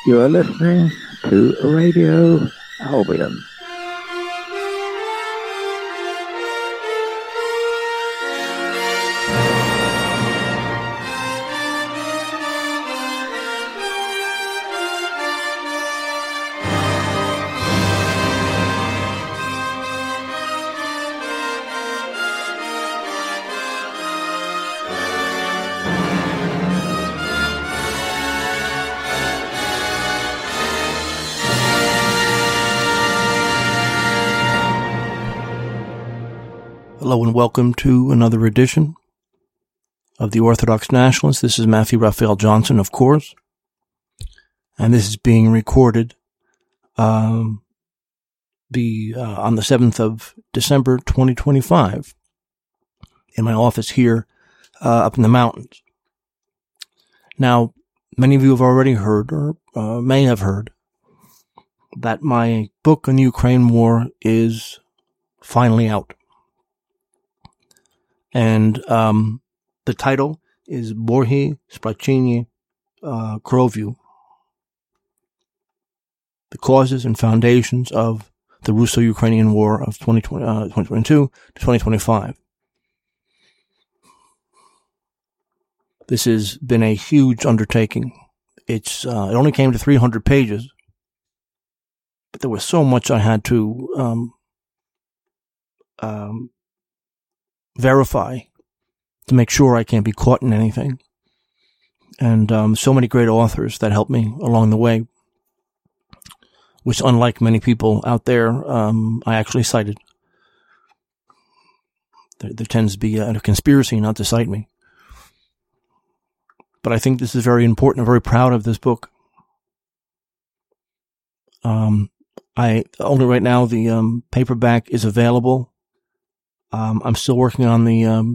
You are listening to Radio Albion. Hello and welcome to another edition of the Orthodox Nationalist. This is Matthew Raphael Johnson, of course, and this is being recorded on the 7th of December, 2025, in my office here up in the mountains. Now, many of you have already heard, or may have heard, that my book on the Ukraine war is finally out. And the title is Borhi Sprachini Krovyu, The Causes and Foundations of the Russo-Ukrainian War of 2022 to 2025. This has been a huge undertaking. It only came to 300 pages, but there was so much I had to verify to make sure I can't be caught in anything. And so many great authors that helped me along the way, which, unlike many people out there, I actually cited. There tends to be a conspiracy not to cite me. But I think this is very important. I'm very proud of this book. Only right now the paperback is available. I'm still working on the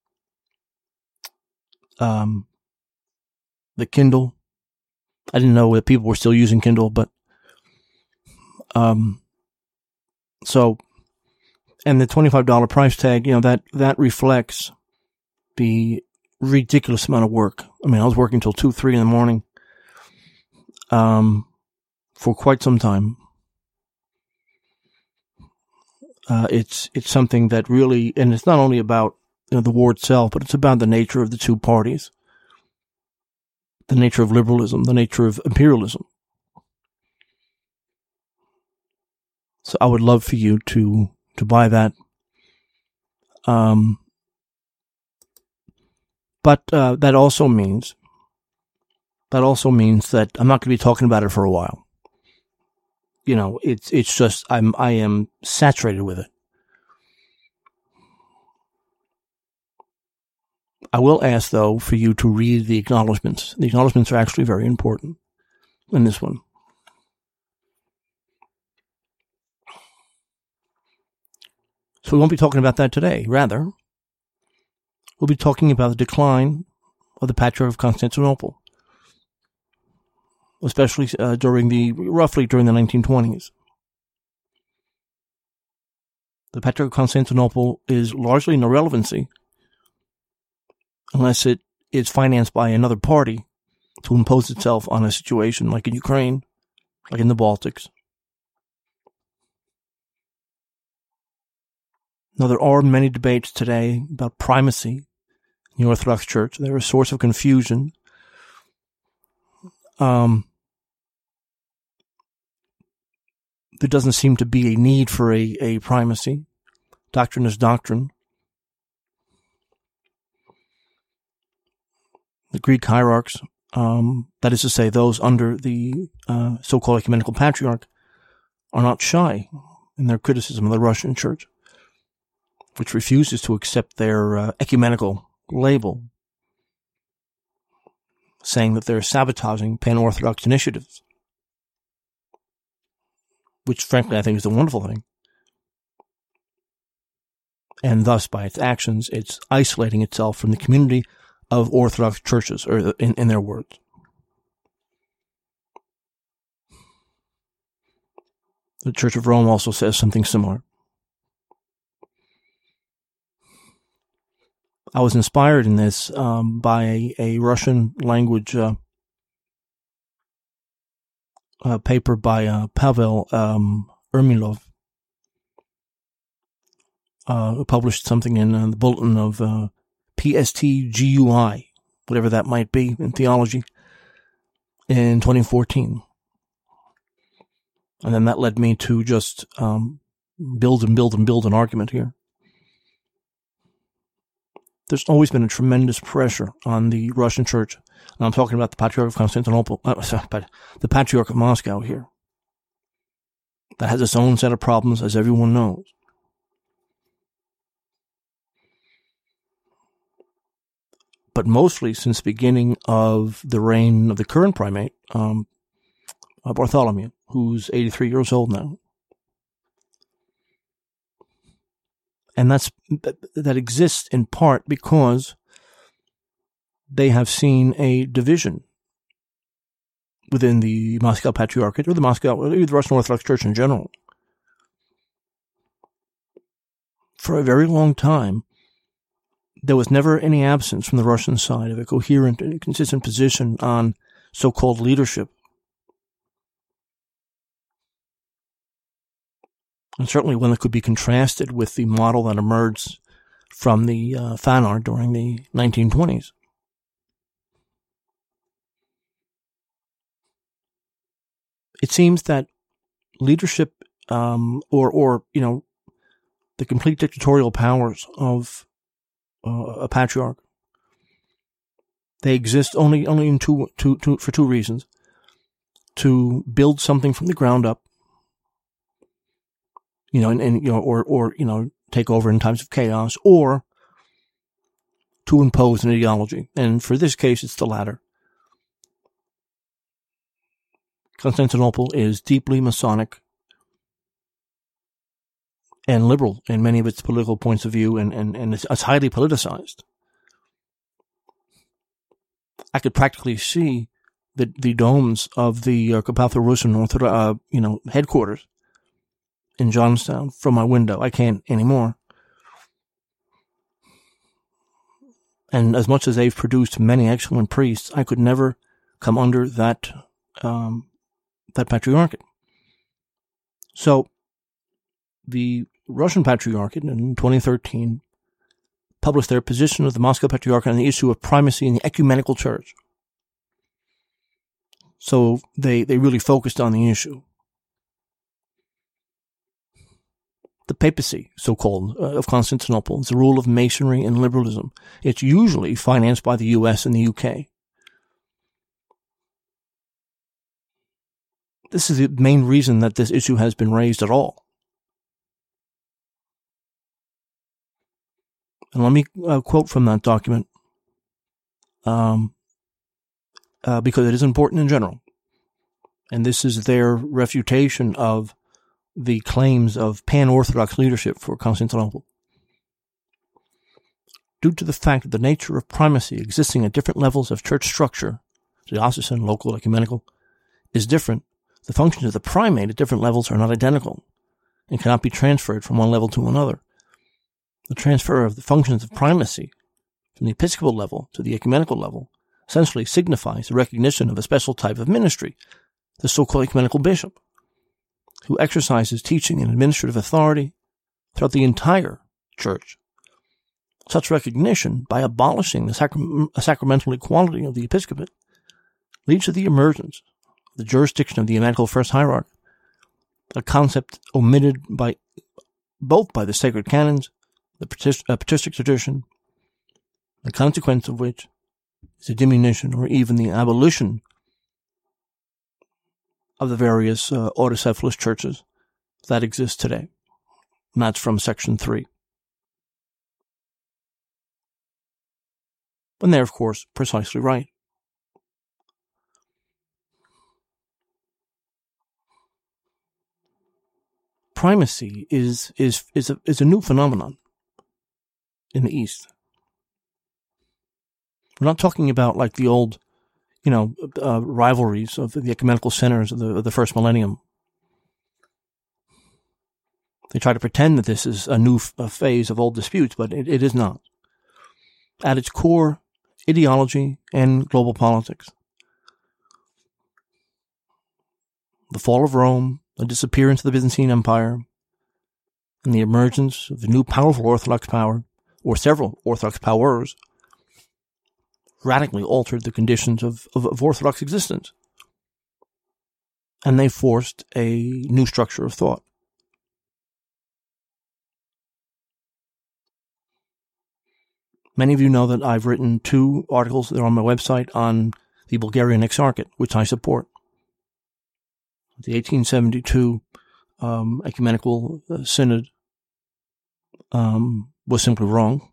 Kindle. I didn't know that people were still using Kindle, but so, and the $25 price tag, that reflects the ridiculous amount of work. I mean, I was working till 2, 3 in the morning for quite some time. It's something that really, and it's not only about the war itself, but it's about the nature of the two parties, the nature of liberalism, the nature of imperialism. So I would love for you to buy that. But that also means that I'm not going to be talking about it for a while. It's just, I am saturated with it. I will ask, though, for you to read the acknowledgments. The acknowledgments are actually very important in this one. So we won't be talking about that today. Rather, we'll be talking about the decline of the Patriarch of Constantinople, especially during the 1920s. The Patriarch of Constantinople is largely no relevancy unless it is financed by another party to impose itself on a situation like in Ukraine, like in the Baltics. Now, there are many debates today about primacy in the Orthodox Church. They're a source of confusion. There doesn't seem to be a need for a primacy. Doctrine is doctrine. The Greek hierarchs, that is to say, those under the so-called ecumenical patriarch, are not shy in their criticism of the Russian Church, which refuses to accept their ecumenical label, saying that they're sabotaging pan-Orthodox initiatives, which, frankly, I think is a wonderful thing. And thus, by its actions, it's isolating itself from the community of Orthodox churches, or in their words. The Church of Rome also says something similar. I was inspired in this by a Russian language paper by Pavel Ermilov, who published something in the bulletin of PSTGUI, whatever that might be in theology, in 2014. And then that led me to just build an argument here. There's always been a tremendous pressure on the Russian Church, and I'm talking about the Patriarch of Constantinople, but the Patriarch of Moscow here. That has its own set of problems, as everyone knows. But mostly since the beginning of the reign of the current primate, Bartholomew, who's 83 years old now. And that exists in part because they have seen a division within the Moscow Patriarchate, or the Russian Orthodox Church in general. For a very long time, there was never any absence from the Russian side of a coherent and consistent position on so-called leadership. And certainly one that could be contrasted with the model that emerged from the Fanar during the 1920s. It seems that leadership, or the complete dictatorial powers of a patriarch, they exist only in for two reasons: to build something from the ground up, or take over in times of chaos, or to impose an ideology. And for this case, it's the latter. Constantinople is deeply Masonic and liberal in many of its political points of view, and it's highly politicized. I could practically see the domes of the Carpatho-Russian Orthodox, headquarters in Johnstown from my window. I can't anymore. And as much as they've produced many excellent priests, I could never come under that patriarchate. So the Russian Patriarchate in 2013 published their position of the Moscow Patriarchate on the issue of primacy in the ecumenical church. So they really focused on the issue. The papacy, so-called, of Constantinople, is the rule of Masonry and liberalism. It's usually financed by the US and the UK. This is the main reason that this issue has been raised at all. And let me quote from that document, because it is important in general. And this is their refutation of the claims of pan-Orthodox leadership for Constantinople. Due to the fact that the nature of primacy existing at different levels of church structure, diocesan, local, ecumenical, is different, the functions of the primate at different levels are not identical and cannot be transferred from one level to another. The transfer of the functions of primacy from the episcopal level to the ecumenical level essentially signifies the recognition of a special type of ministry, the so-called ecumenical bishop, who exercises teaching and administrative authority throughout the entire church. Such recognition, by abolishing the sacramental equality of the episcopate, leads to the emergence of the jurisdiction of the ecumenical first hierarch, a concept omitted both by the sacred canons, the patristic tradition, the consequence of which is a diminution or even the abolition of the various autocephalous churches that exist today. And that's from Section 3. And they're, of course, precisely right. Primacy is a new phenomenon in the East. We're not talking about like the old, rivalries of the ecumenical centers of the first millennium. They try to pretend that this is a new phase of old disputes, but it is not. At its core, ideology and global politics. the fall of Rome, the disappearance of the Byzantine Empire, and the emergence of a new powerful Orthodox power, or several Orthodox powers, radically altered the conditions of Orthodox existence. And they forced a new structure of thought. Many of you know that I've written 2 articles that are on my website on the Bulgarian Exarchate, which I support. The 1872 ecumenical synod was simply wrong,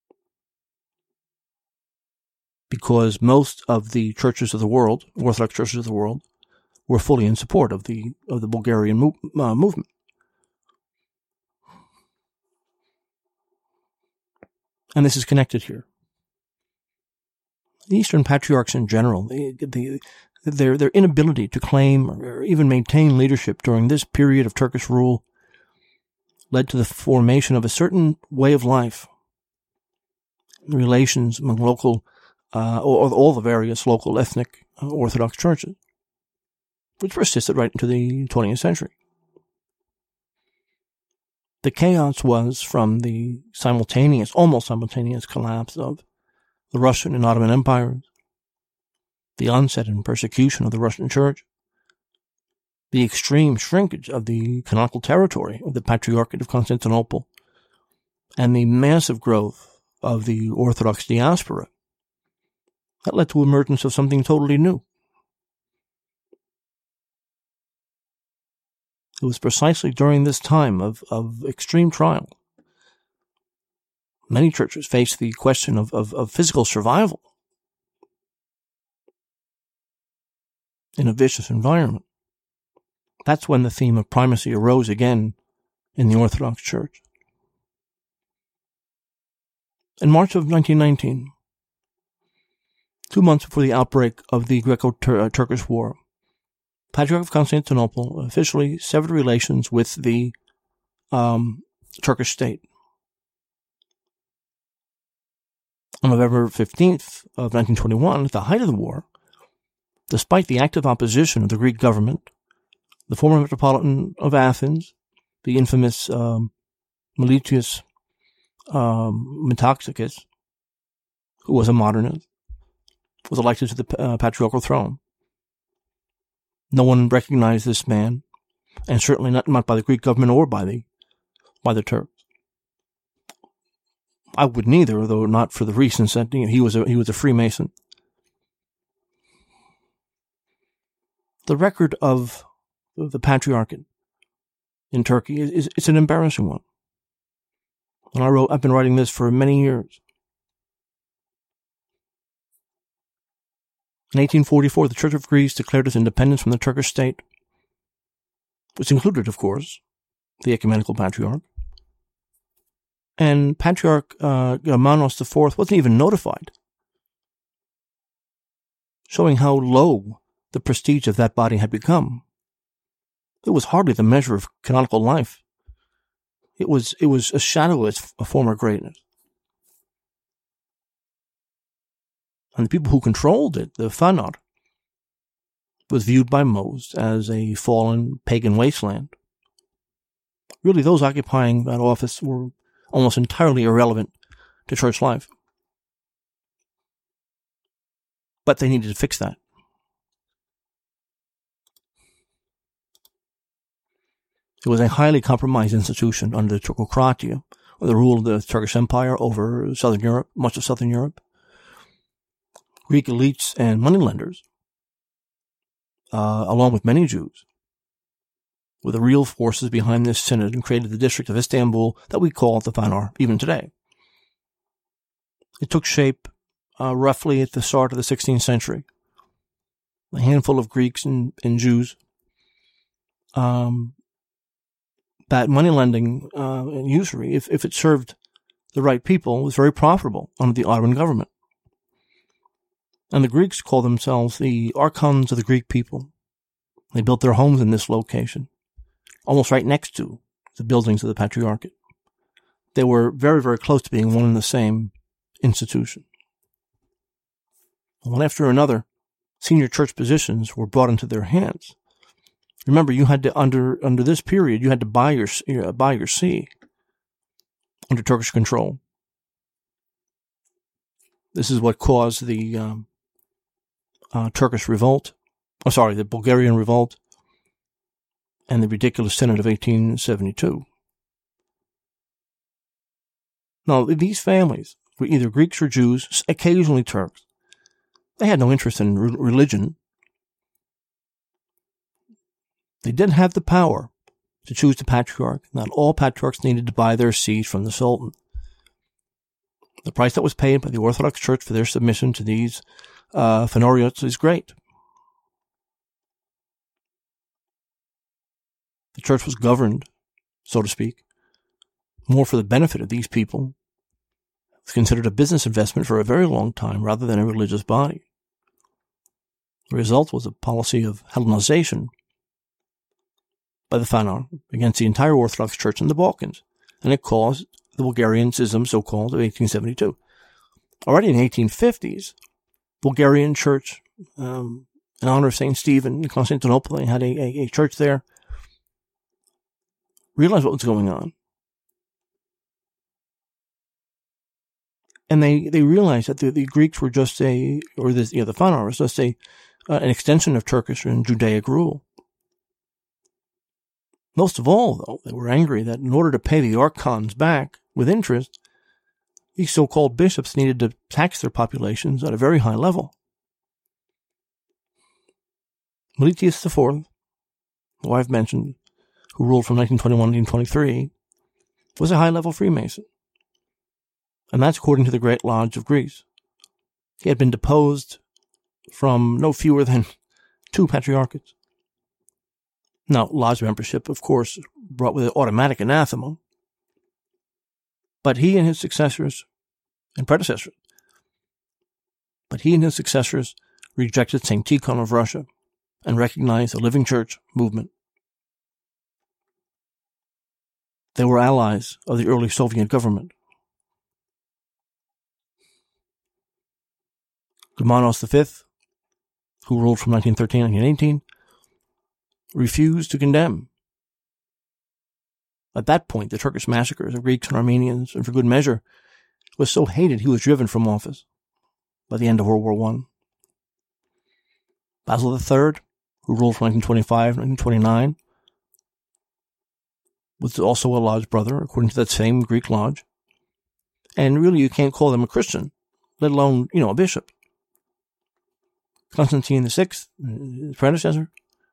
because most of the churches of the world, Orthodox churches of the world, were fully in support of the Bulgarian movement. And this is connected here. The Eastern Patriarchs in general, their inability to claim or even maintain leadership during this period of Turkish rule led to the formation of a certain way of life, relations among local, or all the various local ethnic Orthodox churches, which persisted right into the 20th century. The chaos was from the almost simultaneous collapse of the Russian and Ottoman empires, the onset and persecution of the Russian Church, the extreme shrinkage of the canonical territory of the Patriarchate of Constantinople, and the massive growth of the Orthodox diaspora that led to the emergence of something totally new. It was precisely during this time of extreme trial. Many churches faced the question of physical survival in a vicious environment. That's when the theme of primacy arose again in the Orthodox Church. In March of 1919, 2 months before the outbreak of the Greco-Turkish War, Patriarch of Constantinople officially severed relations with the Turkish state. On November 15th of 1921, at the height of the war, despite the active opposition of the Greek government, the former Metropolitan of Athens, the infamous Meletius Metaxakis, who was a modernist, was elected to the patriarchal throne. No one recognized this man, and certainly not by the Greek government or by the Turks. I would neither, though not for the reasons that he was a Freemason. The record of the Patriarchate in Turkey it's an embarrassing one. And I've been writing this for many years. In 1844, the Church of Greece declared its independence from the Turkish state, which included, of course, the Ecumenical Patriarch. And Patriarch Manos IV wasn't even notified, showing how low the prestige of that body had become. It was hardly the measure of canonical life. It was a shadow of its former greatness. And the people who controlled it, the Fanat, was viewed by most as a fallen pagan wasteland. Really, those occupying that office were almost entirely irrelevant to church life. But they needed to fix that. It was a highly compromised institution under the Turkocratia, or the rule of the Turkish Empire over Southern Europe, much of Southern Europe. Greek elites and moneylenders, along with many Jews, were the real forces behind this synod and created the district of Istanbul that we call the Fanar even today. It took shape roughly at the start of the 16th century. A handful of Greeks and Jews, that moneylending and usury, if it served the right people, was very profitable under the Ottoman government. And the Greeks call themselves the archons of the Greek people. They built their homes in this location, almost right next to the buildings of the Patriarchate. They were very, very close to being one and the same institution. One after another, senior church positions were brought into their hands. Remember, you had to under this period, you had to buy your sea under Turkish control. This is what caused the Turkish revolt. The Bulgarian revolt and the ridiculous Synod of 1872. Now, these families were either Greeks or Jews, occasionally Turks. They had no interest in religion. They didn't have the power to choose the patriarch. Not all patriarchs needed to buy their sees from the Sultan. The price that was paid by the Orthodox Church for their submission to these Phanariots is great. The church was governed, so to speak, more for the benefit of these people. It's considered a business investment for a very long time rather than a religious body. The result was a policy of Hellenization by the Phanar against the entire Orthodox Church in the Balkans, and it caused the Bulgarian Schism, so-called, of 1872. Already in the 1850s, Bulgarian Church, in honor of St. Stephen in Constantinople, they had a church there, realized what was going on. And they realized that the Greeks were just the Phanar was just an extension of Turkish and Judaic rule. Most of all, though, they were angry that in order to pay the archons back with interest, these so-called bishops needed to tax their populations at a very high level. Meletius IV, who I've mentioned, who ruled from 1921 to 1923, was a high-level Freemason. And that's according to the Great Lodge of Greece. He had been deposed from no fewer than 2 patriarchates. Now, lodge membership, of course, brought with it automatic anathema. But he and his successors rejected St. Tikhon of Russia and recognized the Living Church movement. They were allies of the early Soviet government. Gurmanos V, who ruled from 1913 to 1918, refused to condemn. At that point, the Turkish massacres of Greeks and Armenians, and for good measure, was so hated he was driven from office by the end of World War I. Basil III, who ruled from 1925 to 1929, was also a lodge brother, according to that same Greek lodge. And really, you can't call them a Christian, let alone, a bishop. Constantine VI, his predecessor,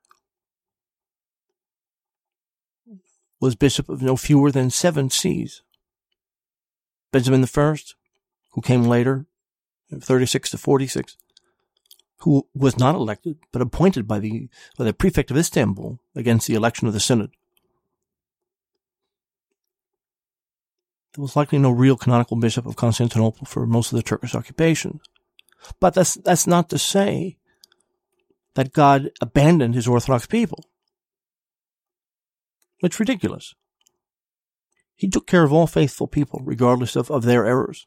was bishop of no fewer than 7 sees. Benjamin I, who came later, 36 to 46, who was not elected, but appointed by the prefect of Istanbul against the election of the Synod. There was likely no real canonical bishop of Constantinople for most of the Turkish occupation. But that's not to say that God abandoned his Orthodox people. It's ridiculous. He took care of all faithful people, regardless of their errors.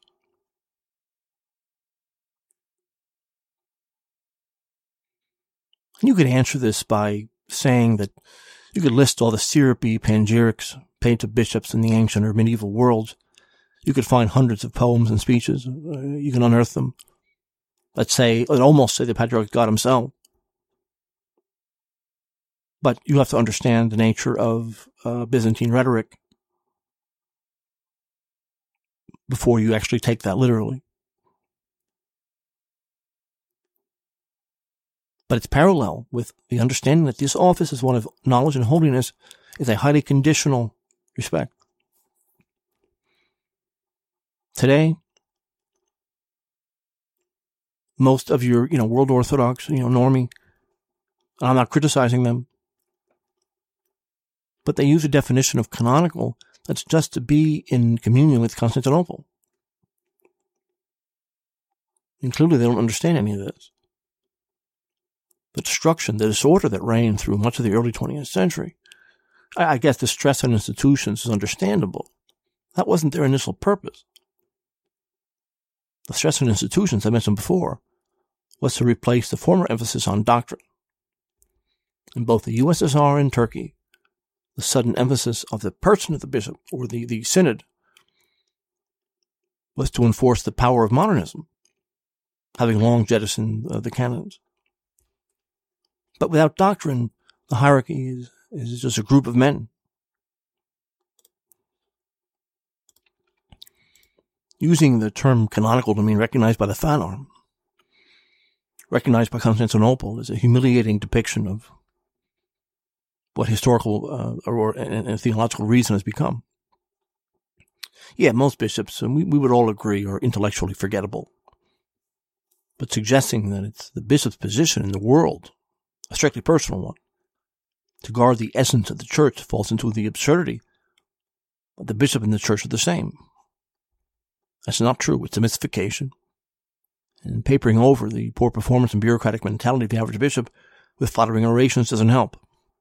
And you could answer this by saying that you could list all the syrupy panegyrics paid to bishops in the ancient or medieval worlds. You could find hundreds of poems and speeches. You can unearth them. Let's almost say the Patriarch God himself. But you have to understand the nature of Byzantine rhetoric before you actually take that literally. But it's parallel with the understanding that this office is one of knowledge and holiness, is a highly conditional respect. Today, most of your, World Orthodox, normie, and I'm not criticizing them, but they use a definition of canonical that's just to be in communion with Constantinople. And clearly they don't understand any of this. The destruction, the disorder that reigned through much of the early 20th century. I guess the stress on institutions is understandable. That wasn't their initial purpose. The stress on institutions, I mentioned before, was to replace the former emphasis on doctrine. in both the USSR and Turkey, the sudden emphasis of the person of the bishop, or the synod, was to enforce the power of modernism, having long jettisoned the canons. But without doctrine, the hierarchy is just a group of men. Using the term canonical to mean recognized by the Phanar, recognized by Constantinople, is a humiliating depiction of what historical and theological reason has become. Yeah, most bishops, and we would all agree, are intellectually forgettable. But suggesting that it's the bishop's position in the world, a strictly personal one, to guard the essence of the church falls into the absurdity that the bishop and the church are the same. That's not true. It's a mystification. And papering over the poor performance and bureaucratic mentality of the average bishop with flattering orations doesn't help.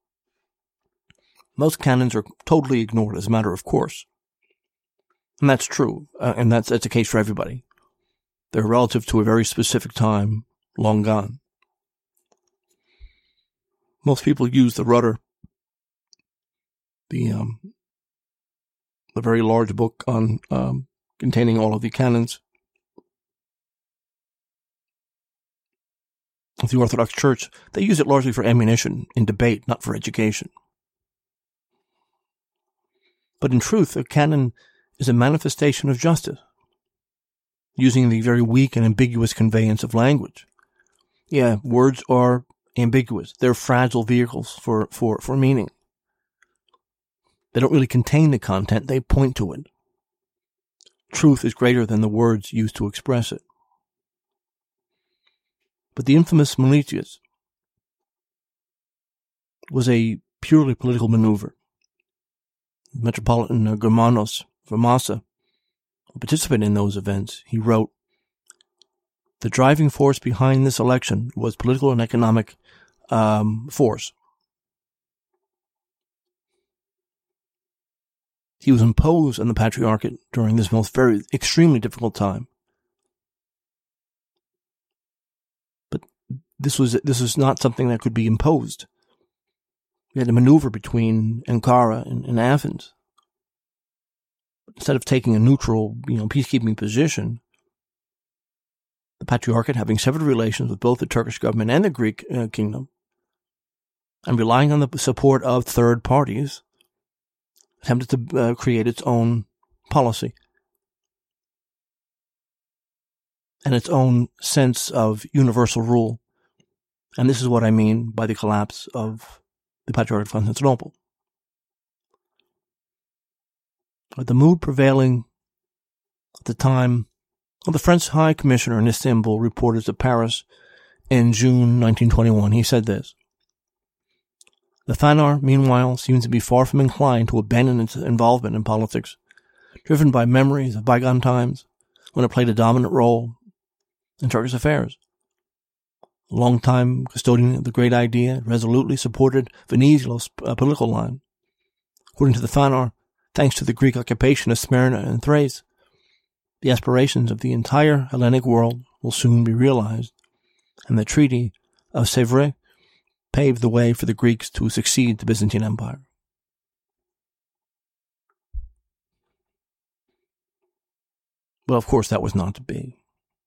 Most canons are totally ignored as a matter of course. And that's true, and that's a case for everybody. They're relative to a very specific time, long gone. Most people use the Rudder, the very large book on containing all of the canons of the Orthodox Church. They use it largely for ammunition in debate, not for education. But in truth, a canon is a manifestation of justice, using the very weak and ambiguous conveyance of language. Yeah, words are ambiguous. They're fragile vehicles for meaning. They don't really contain the content, they point to it. Truth is greater than the words used to express it. But the infamous Meletius was a purely political maneuver. Metropolitan Germanos Vermassa, who participated in those events, he wrote, "The driving force behind this election was political and economic force. He was imposed on the Patriarchate during this extremely difficult time. But this was not something that could be imposed. We had to maneuver between Ankara and Athens. Instead of taking a neutral, peacekeeping position, the Patriarchate, having severed relations with both the Turkish government and the Greek kingdom, and relying on the support of third parties, attempted to create its own policy and its own sense of universal rule. And this is what I mean by the collapse of the Patriarchate of Constantinople. But the mood prevailing at the time, the French High Commissioner in Istanbul reported to Paris in June 1921. He said this: "The Phanar, meanwhile, seems to be far from inclined to abandon its involvement in politics, driven by memories of bygone times when it played a dominant role in Turkish affairs. A long-time custodian of the great idea, resolutely supported Venizelos' political line. According to the Phanar, thanks to the Greek occupation of Smyrna and Thrace, the aspirations of the entire Hellenic world will soon be realized, and the Treaty of Sèvres paved the way for the Greeks to succeed the Byzantine Empire." Well, of course, that was not to be.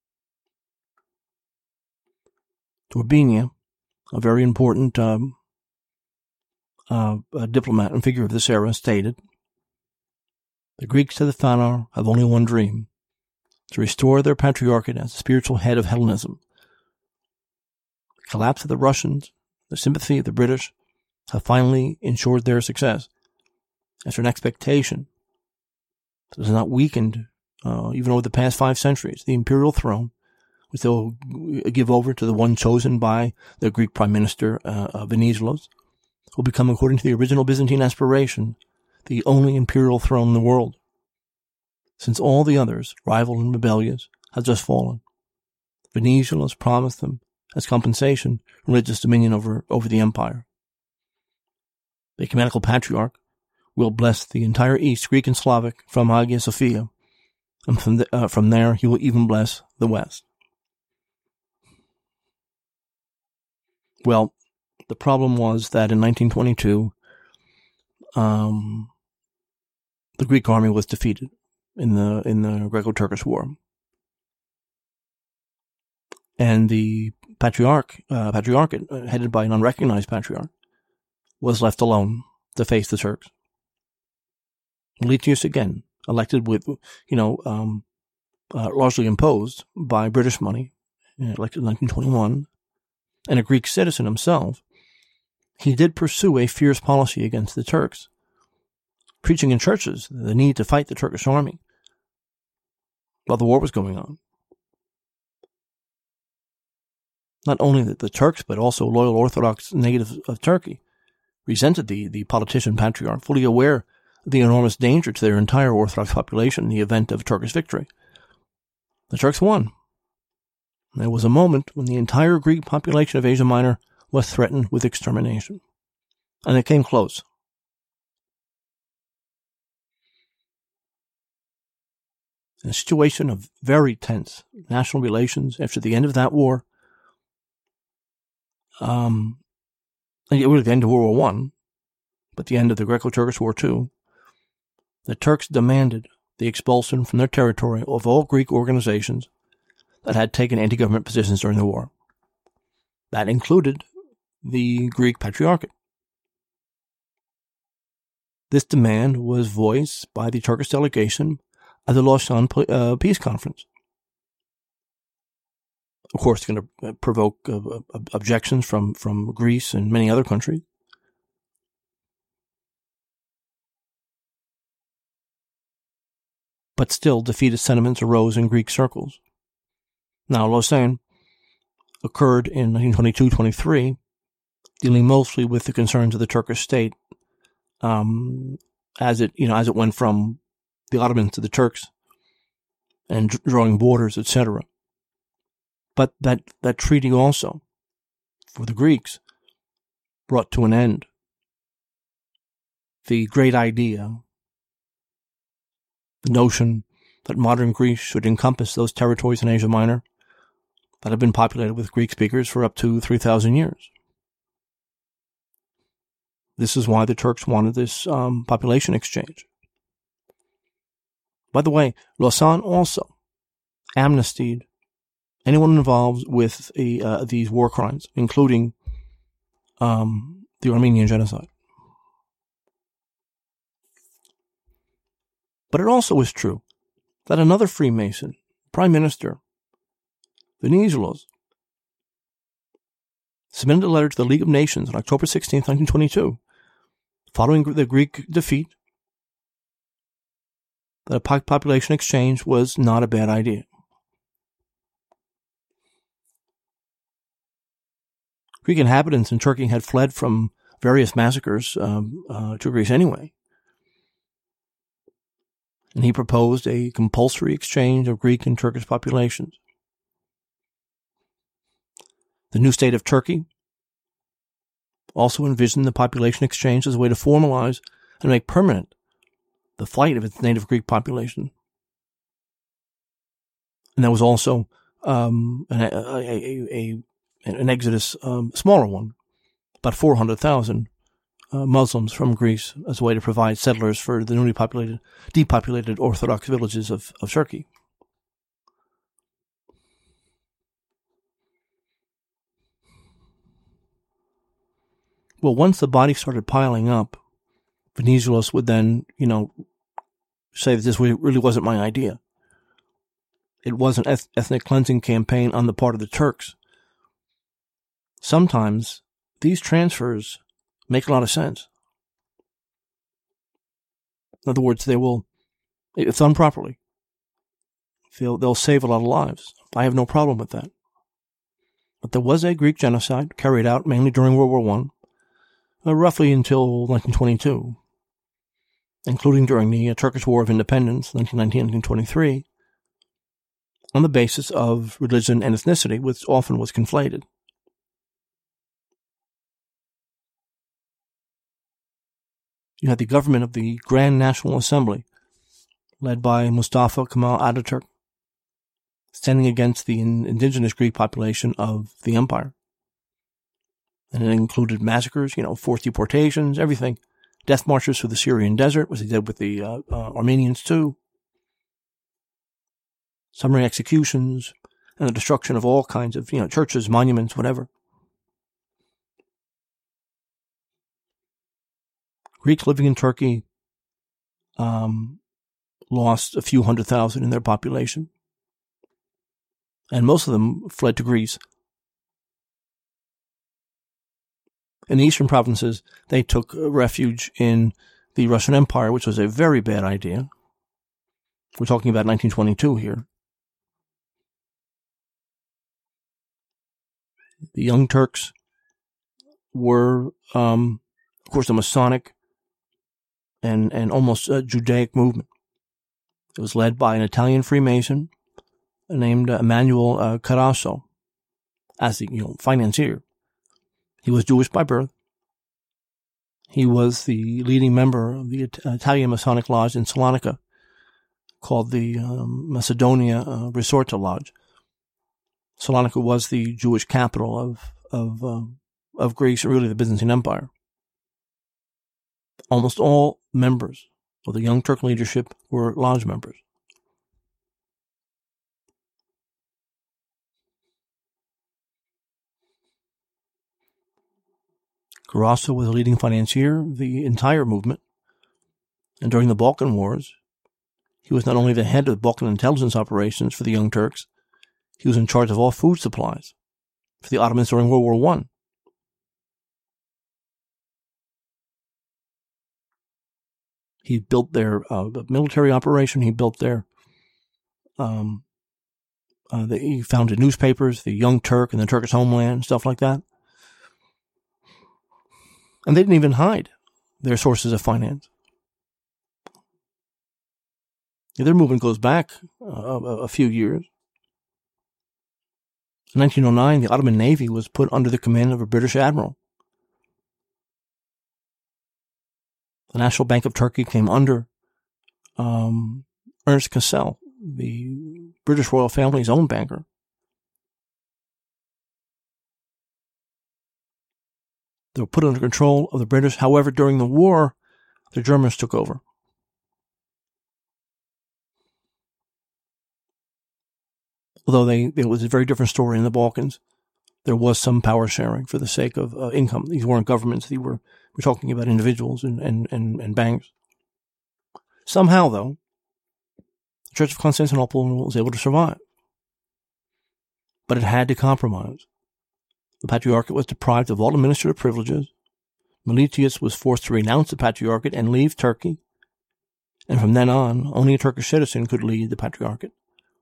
Torbinia, a very important diplomat and figure of this era, stated, "The Greeks to the Phanar have only one dream, to restore their patriarchate as the spiritual head of Hellenism. The collapse of the Russians, the sympathy of the British, have finally ensured their success. After an expectation that has not weakened even over the past 5 centuries, the imperial throne, which they will give over to the one chosen by the Greek Prime Minister Venizelos, will become, according to the original Byzantine aspiration, the only imperial throne in the world, since all the others, rival and rebellious, have just fallen. Venizelos promised them, as compensation, religious dominion over the empire. The ecumenical patriarch will bless the entire East, Greek and Slavic, from Hagia Sophia, and from there he will even bless the West." Well, The problem was that in 1922, the Greek army was defeated in the Greco-Turkish War, and the patriarchate, headed by an unrecognized patriarch, was left alone to face the Turks. Meletius, again, elected with, largely imposed by British money, elected in 1921, and a Greek citizen himself, he did pursue a fierce policy against the Turks, preaching in churches the need to fight the Turkish army while the war was going on. Not only the Turks, but also loyal Orthodox natives of Turkey resented the politician patriarch, fully aware of the enormous danger to their entire Orthodox population in the event of Turkish victory. The Turks won. There was a moment when the entire Greek population of Asia Minor was threatened with extermination. And it came close. In a situation of very tense national relations after the end of that war, it was the end of World War I, but the end of the Greco-Turkish War too, the Turks demanded the expulsion from their territory of all Greek organizations that had taken anti-government positions during the war. That included the Greek Patriarchate. This demand was voiced by the Turkish delegation at the Lausanne Peace Conference. Of course, it's going to provoke objections from Greece and many other countries. But still, defeated sentiments arose in Greek circles. Now, Lausanne occurred in 1922-23, dealing mostly with the concerns of the Turkish state, as it went from the Ottomans to the Turks, and drawing borders, etc. But that treaty also, for the Greeks, brought to an end the great idea, the notion that modern Greece should encompass those territories in Asia Minor that have been populated with Greek speakers for up to 3,000 years. This is why the Turks wanted this population exchange. By the way, Lausanne also amnestied anyone involved with these war crimes, including the Armenian genocide. But it also was true that another Freemason, Prime Minister Venizelos, submitted a letter to the League of Nations on October 16, 1922, following the Greek defeat, that a population exchange was not a bad idea. Greek inhabitants in Turkey had fled from various massacres to Greece anyway. And he proposed a compulsory exchange of Greek and Turkish populations. The new state of Turkey also envisioned the population exchange as a way to formalize and make permanent the flight of its native Greek population. And there was also an exodus, smaller one, about 400,000 Muslims from Greece as a way to provide settlers for the newly depopulated Orthodox villages of Turkey. Well, once the bodies started piling up, Venizelos would then, say that this really wasn't my idea. It was an ethnic cleansing campaign on the part of the Turks. Sometimes these transfers make a lot of sense. In other words, if done properly, they'll save a lot of lives. I have no problem with that. But there was a Greek genocide carried out mainly during World War I, roughly until 1922, including during the Turkish War of Independence, 1919-1923, on the basis of religion and ethnicity, which often was conflated. You had the government of the Grand National Assembly, led by Mustafa Kemal Ataturk, standing against the indigenous Greek population of the empire. And it included massacres, forced deportations, everything. Death marches through the Syrian desert, which they did with the Armenians too. Summary executions, and the destruction of all kinds of, churches, monuments, whatever. Greeks living in Turkey lost a few 100,000 in their population. And most of them fled to Greece. In the eastern provinces, they took refuge in the Russian Empire, which was a very bad idea. We're talking about 1922 here. The Young Turks were, of course, a Masonic and almost a Judaic movement. It was led by an Italian Freemason named Emanuel Carasso as the financier. He was Jewish by birth. He was the leading member of the Italian Masonic Lodge in Salonika, called the Macedonia Resorta Lodge. Salonika was the Jewish capital of Greece, or really the Byzantine Empire. Almost all members of the Young Turk leadership were lodge members. Carasso was a leading financier of the entire movement, and during the Balkan Wars, he was not only the head of the Balkan intelligence operations for the Young Turks, he was in charge of all food supplies for the Ottomans during World War I. He built their military operation. He built their he founded newspapers, the Young Turk and the Turkish Homeland, stuff like that. And they didn't even hide their sources of finance. Their movement goes back a few years. In 1909, the Ottoman Navy was put under the command of a British admiral. The National Bank of Turkey came under Ernst Cassel, the British royal family's own banker. They were put under control of the British. However, during the war, the Germans took over. Although it was a very different story in the Balkans, there was some power sharing for the sake of income. These weren't governments. We're talking about individuals and banks. Somehow, though, the Church of Constantinople was able to survive. But it had to compromise. The Patriarchate was deprived of all administrative privileges. Meletius was forced to renounce the Patriarchate and leave Turkey. And from then on, only a Turkish citizen could lead the Patriarchate.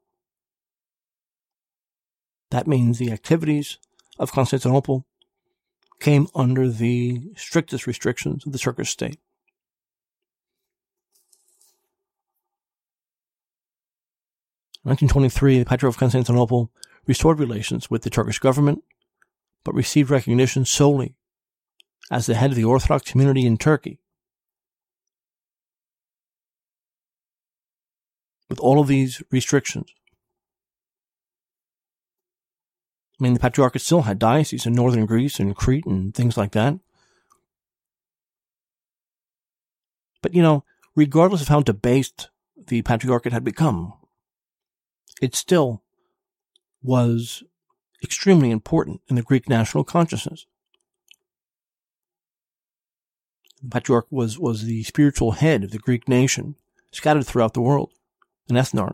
That means the activities of Constantinople came under the strictest restrictions of the Turkish state. In 1923, the Patriarch of Constantinople restored relations with the Turkish government, but received recognition solely as the head of the Orthodox community in Turkey. With all of these restrictions, the Patriarchate still had dioceses in northern Greece and Crete and things like that. But, regardless of how debased the Patriarchate had become, it still was extremely important in the Greek national consciousness. The Patriarch was the spiritual head of the Greek nation, scattered throughout the world, an ethnarch.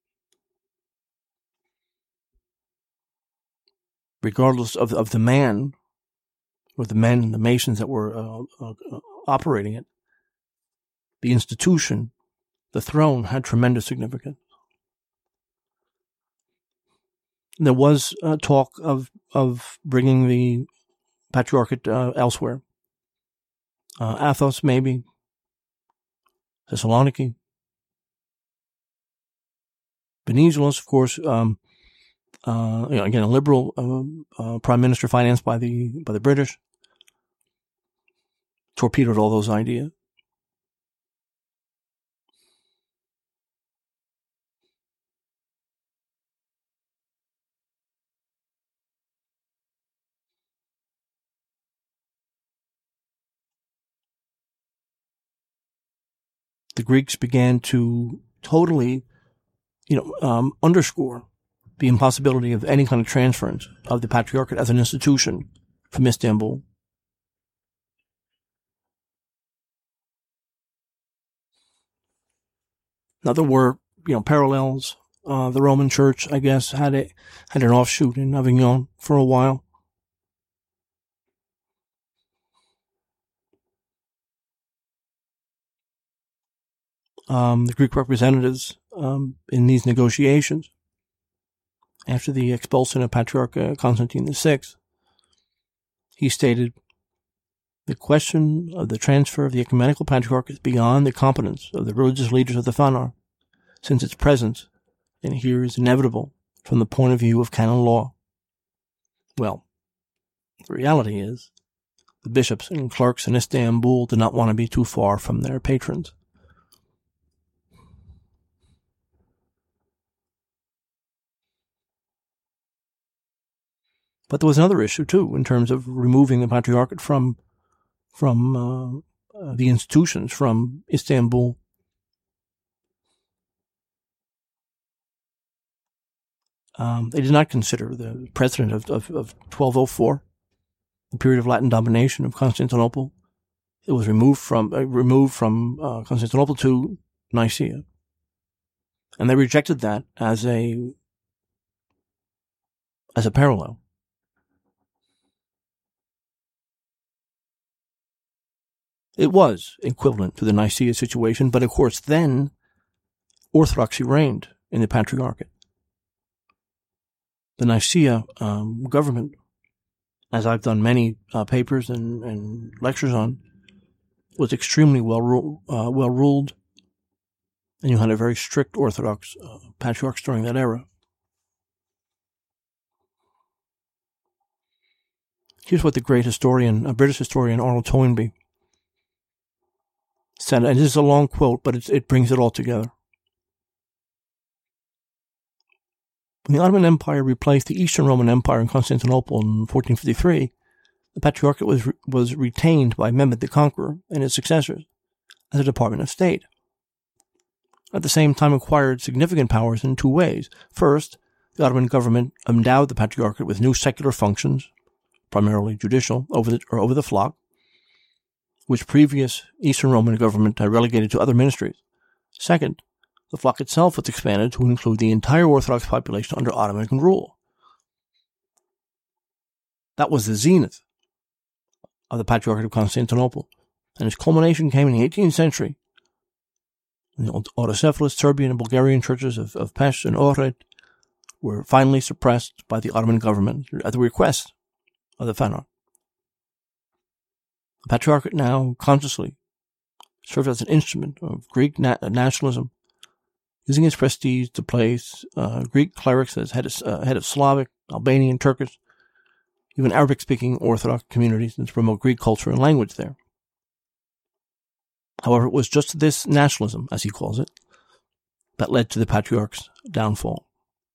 Regardless of the man, or the men and the masons that were operating it, the institution, the throne, had tremendous significance. There was talk of bringing the Patriarchate elsewhere. Athos, maybe. Thessaloniki. Venizelos, of course, again, a liberal prime minister financed by the British, torpedoed all those ideas. the Greeks began to totally, underscore the impossibility of any kind of transference of the Patriarchate as an institution from Istanbul. Now, there were, parallels. The Roman Church, I guess, had an offshoot in Avignon for a while. The Greek representatives in these negotiations, after the expulsion of Patriarch Constantine VI, he stated, "The question of the transfer of the ecumenical patriarch is beyond the competence of the religious leaders of the Phanar, since its presence in here is inevitable from the point of view of canon law." Well, the reality is, the bishops and clerks in Istanbul did not want to be too far from their patrons. But there was another issue, too, in terms of removing the Patriarchate from the institutions, from Istanbul. They did not consider the precedent of 1204, the period of Latin domination of Constantinople. It was removed from Constantinople to Nicaea, and they rejected that as a parallel. It was equivalent to the Nicaea situation, but of course then orthodoxy reigned in the Patriarchate. The Nicaea government, as I've done many papers and lectures on, was extremely well ruled, and you had a very strict Orthodox patriarchs during that era. Here's what the great British historian Arnold Toynbee said, and this is a long quote, but it brings it all together. When the Ottoman Empire replaced the Eastern Roman Empire in Constantinople in 1453, the Patriarchate was retained by Mehmed the Conqueror and his successors as a department of state. At the same time, acquired significant powers in two ways. First, the Ottoman government endowed the Patriarchate with new secular functions, primarily judicial, over the flock, which previous Eastern Roman government had relegated to other ministries. Second, the flock itself was expanded to include the entire Orthodox population under Ottoman rule. That was the zenith of the Patriarchate of Constantinople, and its culmination came in the 18th century. The autocephalous Serbian and Bulgarian churches of Pest and Ohrid were finally suppressed by the Ottoman government at the request of the Phanar. The Patriarchate now consciously served as an instrument of Greek nationalism, using its prestige to place Greek clerics as head of Slavic, Albanian, Turkish, even Arabic-speaking Orthodox communities, and to promote Greek culture and language there. However, it was just this nationalism, as he calls it, that led to the Patriarch's downfall.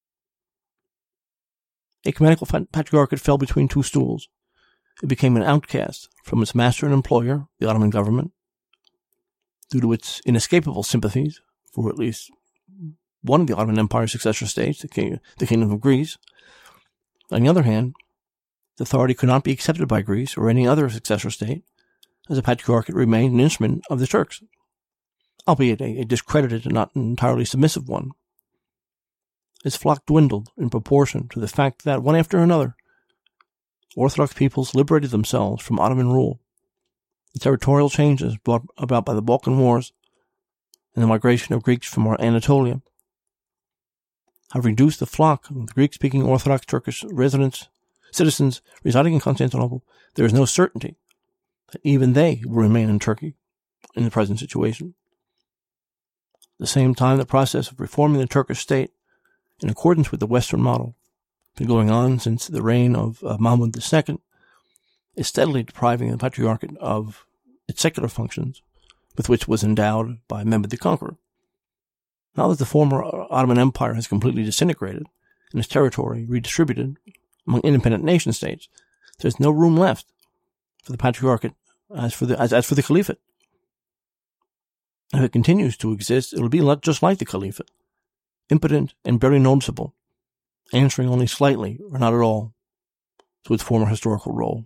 Ecumenical Patriarchate fell between two stools. It became an outcast from its master and employer, the Ottoman government, due to its inescapable sympathies for at least one of the Ottoman Empire's successor states, the Kingdom of Greece. On the other hand, the authority could not be accepted by Greece or any other successor state, as the Patriarchate remained an instrument of the Turks, albeit a discredited and not entirely submissive one. Its flock dwindled in proportion to the fact that, one after another, Orthodox peoples liberated themselves from Ottoman rule. The territorial changes brought about by the Balkan Wars and the migration of Greeks from Anatolia have reduced the flock of the Greek-speaking Orthodox Turkish citizens residing in Constantinople. There is no certainty that even they will remain in Turkey in the present situation. At the same time, the process of reforming the Turkish state in accordance with the Western model been going on since the reign of Mahmud II is steadily depriving the Patriarchate of its secular functions with which it was endowed by Mehmed the Conqueror. Now that the former Ottoman Empire has completely disintegrated and its territory redistributed among independent nation states, there's no room left for the Patriarchate as for the Caliphate. If it continues to exist, it'll be just like the Caliphate, impotent and very noticeable, answering only slightly or not at all to its former historical role.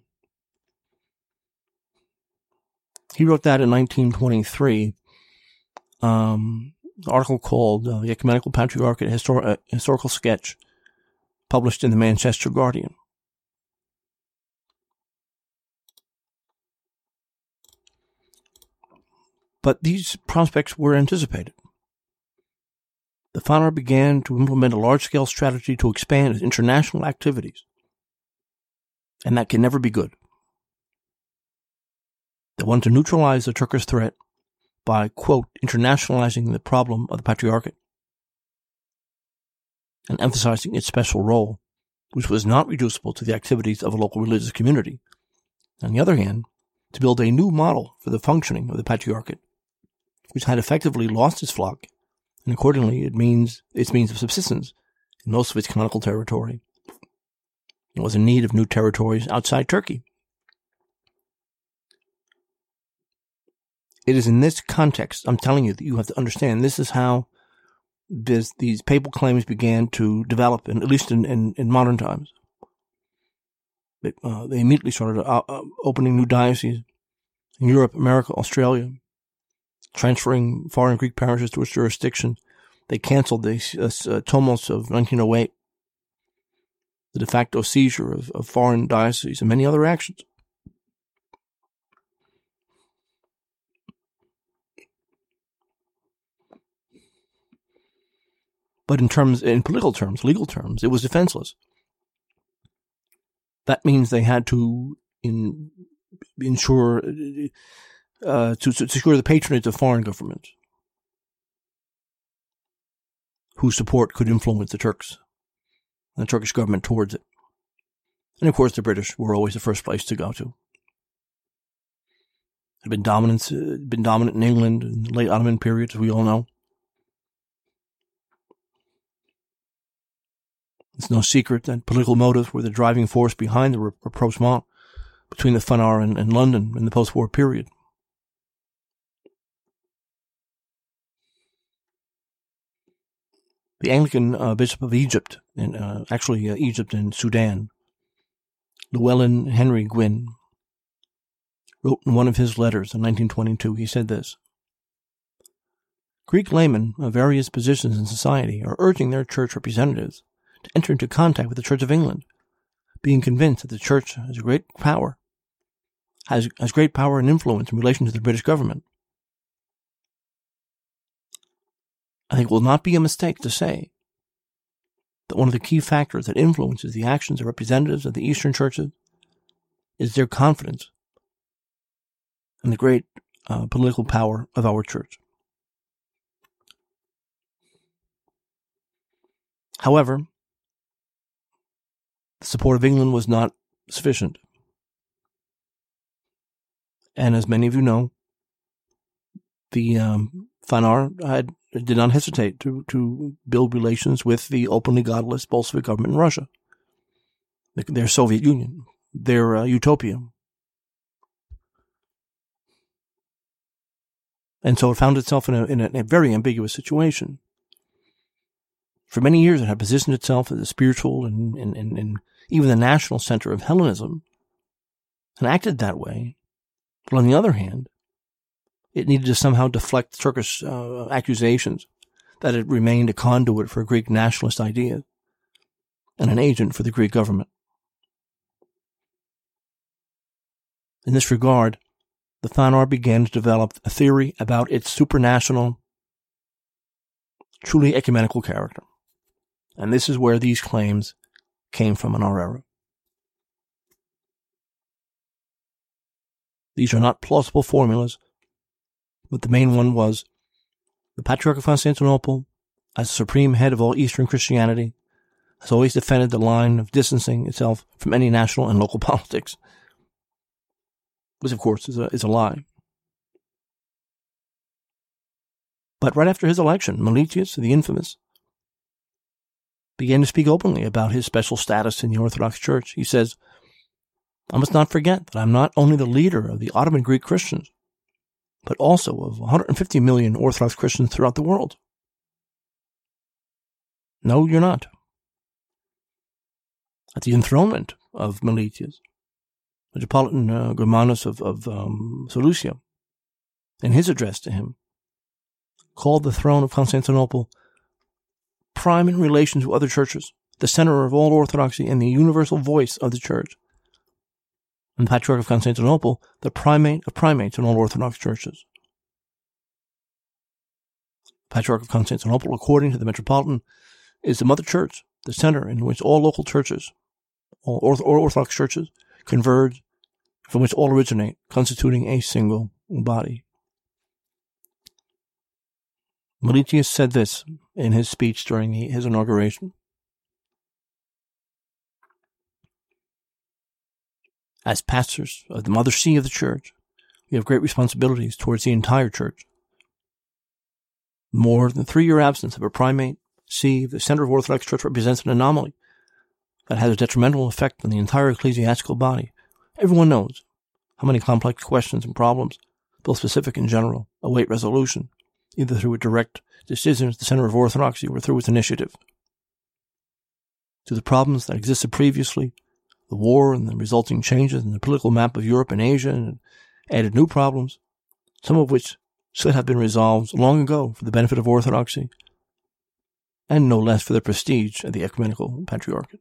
He wrote that in 1923, an article called The Ecumenical Patriarchate, Historical Sketch, published in the Manchester Guardian. But these prospects were anticipated. The FANAR began to implement a large-scale strategy to expand its international activities, and that can never be good. They wanted to neutralize the Turkish threat by, quote, internationalizing the problem of the Patriarchate and emphasizing its special role, which was not reducible to the activities of a local religious community. On the other hand, to build a new model for the functioning of the Patriarchate, which had effectively lost its flock, and accordingly its means of subsistence in most of its canonical territory. It was in need of new territories outside Turkey. It is in this context, I'm telling you, that you have to understand this is how these papal claims began to develop, at least in modern times. They immediately started opening new dioceses in Europe, America, Australia, transferring foreign Greek parishes to its jurisdiction. They canceled the tumults of 1908, the de facto seizure of foreign dioceses, and many other actions. But in political terms, legal terms, it was defenseless. That means they had to ensure to secure the patronage of foreign governments whose support could influence the Turks and the Turkish government towards it. And of course, the British were always the first place to go to. Had been dominant in England in the late Ottoman period, as we all know. It's no secret that political motives were the driving force behind the rapprochement between the FANAR and London in the post-war period. The Anglican Bishop of Egypt, Egypt and Sudan, Llewellyn Henry Gwynn, wrote in one of his letters in 1922, he said this: Greek laymen of various positions in society are urging their church representatives to enter into contact with the Church of England, being convinced that the Church has great power and influence in relation to the British government. I think it will not be a mistake to say that one of the key factors that influences the actions of representatives of the Eastern churches is their confidence in the great political power of our church. However, the support of England was not sufficient. And as many of you know, the FANAR did not hesitate to build relations with the openly godless Bolshevik government in Russia, their Soviet Union, their utopia. And so it found itself in a very ambiguous situation. For many years, it had positioned itself as a spiritual and even the national center of Hellenism, and acted that way. But on the other hand, it needed to somehow deflect Turkish accusations that it remained a conduit for Greek nationalist ideas and an agent for the Greek government. In this regard, the FANAR began to develop a theory about its supranational, truly ecumenical character. And this is where these claims came from in our era. These are not plausible formulas, but the main one was the Patriarch of Constantinople, as the supreme head of all Eastern Christianity, has always defended the line of distancing itself from any national and local politics, which of course is a lie. But right after his election, Meletius, the infamous, began to speak openly about his special status in the Orthodox Church. He says, I must not forget that I am not only the leader of the Ottoman Greek Christians, but also of 150 million Orthodox Christians throughout the world. No, you're not. At the enthronement of Meletius, Metropolitan Germanus of Seleucia, in his address to him, called the throne of Constantinople prime in relation to other churches, the center of all orthodoxy and the universal voice of the church. And the Patriarch of Constantinople, the primate of primates in all Orthodox churches. The Patriarch of Constantinople, according to the Metropolitan, is the mother church, the center in which all local churches, all Orthodox churches, converge, from which all originate, constituting a single body. Meletius said this in his speech during his inauguration. As pastors of the Mother See of the Church, we have great responsibilities towards the entire Church. More than 3-year absence of a primate see the center of Orthodox Church represents an anomaly that has a detrimental effect on the entire ecclesiastical body. Everyone knows how many complex questions and problems, both specific and general, await resolution, either through a direct decision at the center of Orthodoxy or through its initiative. To the problems that existed previously, the war and the resulting changes in the political map of Europe and Asia, and added new problems, some of which should have been resolved long ago for the benefit of Orthodoxy, and no less for the prestige of the Ecumenical Patriarchate.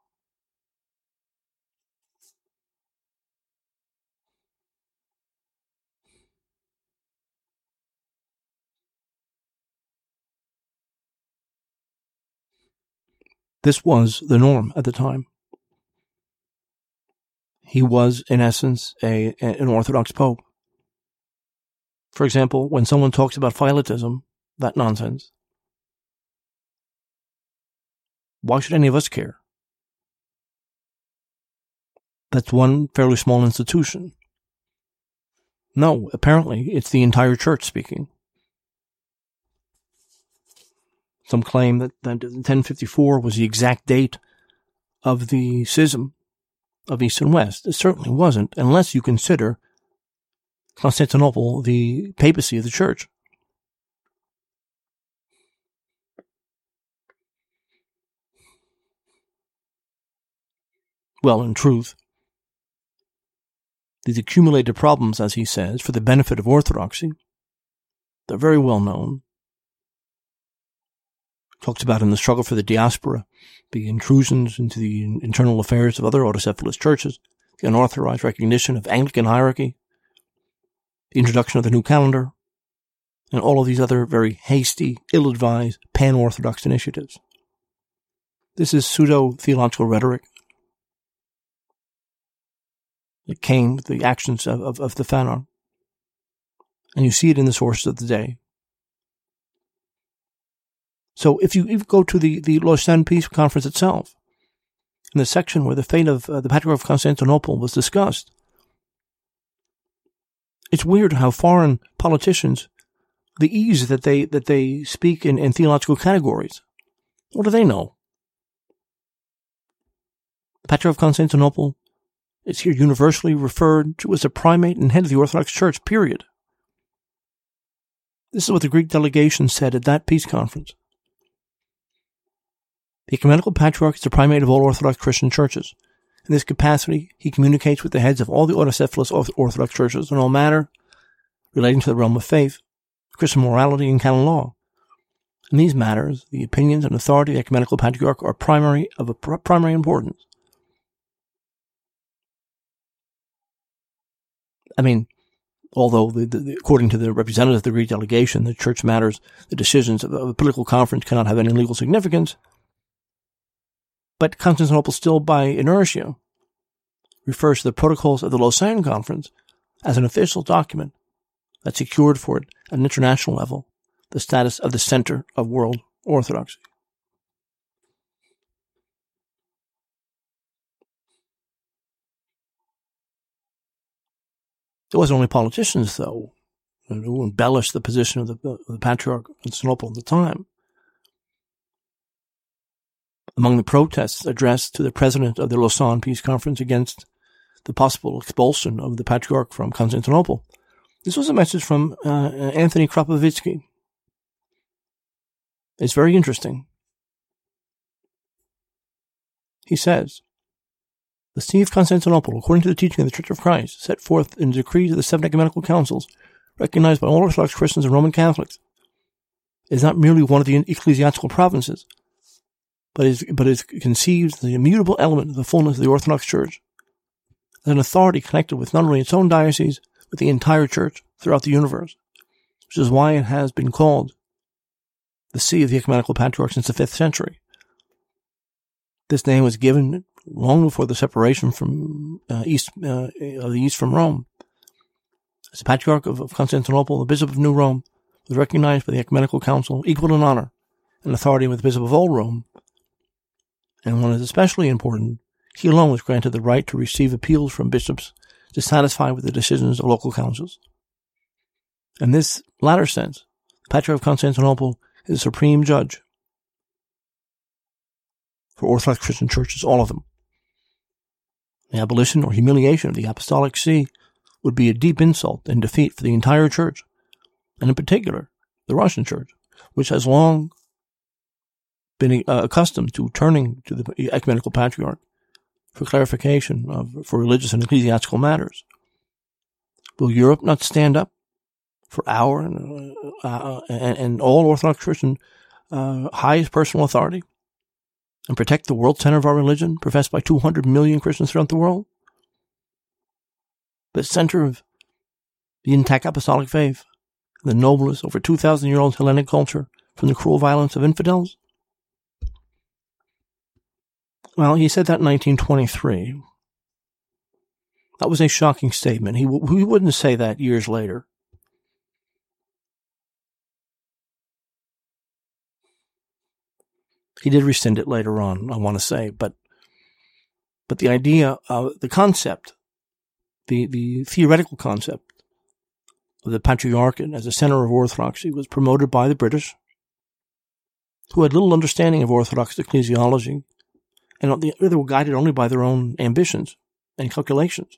This was the norm at the time. He was, in essence, an Orthodox Pope. For example, when someone talks about Philotism, that nonsense, why should any of us care? That's one fairly small institution. No, apparently it's the entire church speaking. Some claim that 1054 was the exact date of the schism of East and West. It certainly wasn't, unless you consider Constantinople the papacy of the church. Well, in truth, these accumulated problems, as he says, for the benefit of orthodoxy, they're very well known. Talks about in the struggle for the diaspora, the intrusions into the internal affairs of other autocephalous churches, the unauthorized recognition of Anglican hierarchy, the introduction of the new calendar, and all of these other very hasty, ill-advised, pan-orthodox initiatives. This is pseudo-theological rhetoric. It came with the actions of the Phanar. And you see it in the sources of the day. So if you go to the Lausanne Peace Conference itself, in the section where the fate of the Patriarch of Constantinople was discussed, it's weird how foreign politicians, the ease that they speak in theological categories. What do they know? The Patriarch of Constantinople is here universally referred to as the primate and head of the Orthodox Church, period. This is what the Greek delegation said at that peace conference. The Ecumenical Patriarch is the primate of all Orthodox Christian churches. In this capacity, he communicates with the heads of all the autocephalous Orthodox churches on all matter relating to the realm of faith, Christian morality, and canon law. In these matters, the opinions and authority of the Ecumenical Patriarch are primary importance. I mean, although according to the representatives of the Greek delegation, the church matters, the decisions of a political conference cannot have any legal significance, but Constantinople still, by inertia, refers to the protocols of the Lausanne Conference as an official document that secured for it at an international level the status of the center of world orthodoxy. It wasn't only politicians, though, who embellished the position of the Patriarch of Constantinople at the time. Among the protests addressed to the president of the Lausanne Peace Conference against the possible expulsion of the Patriarch from Constantinople, This was a message from Anthony Kropovitsky. It's very interesting. He says, the See of Constantinople, according to the teaching of the Church of Christ, set forth in the decrees of the seven ecumenical councils, recognized by all Orthodox Christians and Roman Catholics, is not merely one of the ecclesiastical provinces, but is conceived as the immutable element of the fullness of the Orthodox Church, as an authority connected with not only its own diocese, but the entire Church throughout the universe, which is why it has been called the See of the Ecumenical Patriarchs since the 5th century. This name was given long before the separation from of the East from Rome. As the Patriarch of Constantinople, the Bishop of New Rome was recognized by the Ecumenical Council equal in honor and authority with the Bishop of Old Rome. And one is especially important, he alone was granted the right to receive appeals from bishops dissatisfied with the decisions of local councils. In this latter sense, the Patriarch of Constantinople is the supreme judge for Orthodox Christian churches, all of them. The abolition or humiliation of the Apostolic See would be a deep insult and defeat for the entire Church, and in particular, the Russian Church, which has long been accustomed to turning to the Ecumenical Patriarch for clarification for religious and ecclesiastical matters. Will Europe not stand up for our and all Orthodox Christian highest personal authority and protect the world center of our religion, professed by 200 million Christians throughout the world? The center of the intact apostolic faith, the noblest, over 2,000-year-old Hellenic culture from the cruel violence of infidels? Well, he said that in 1923. That was a shocking statement. He wouldn't say that years later. He did rescind it later on, I want to say, but the idea, the concept, the theoretical concept of the Patriarchate as a center of orthodoxy was promoted by the British, who had little understanding of Orthodox ecclesiology, and they were guided only by their own ambitions and calculations.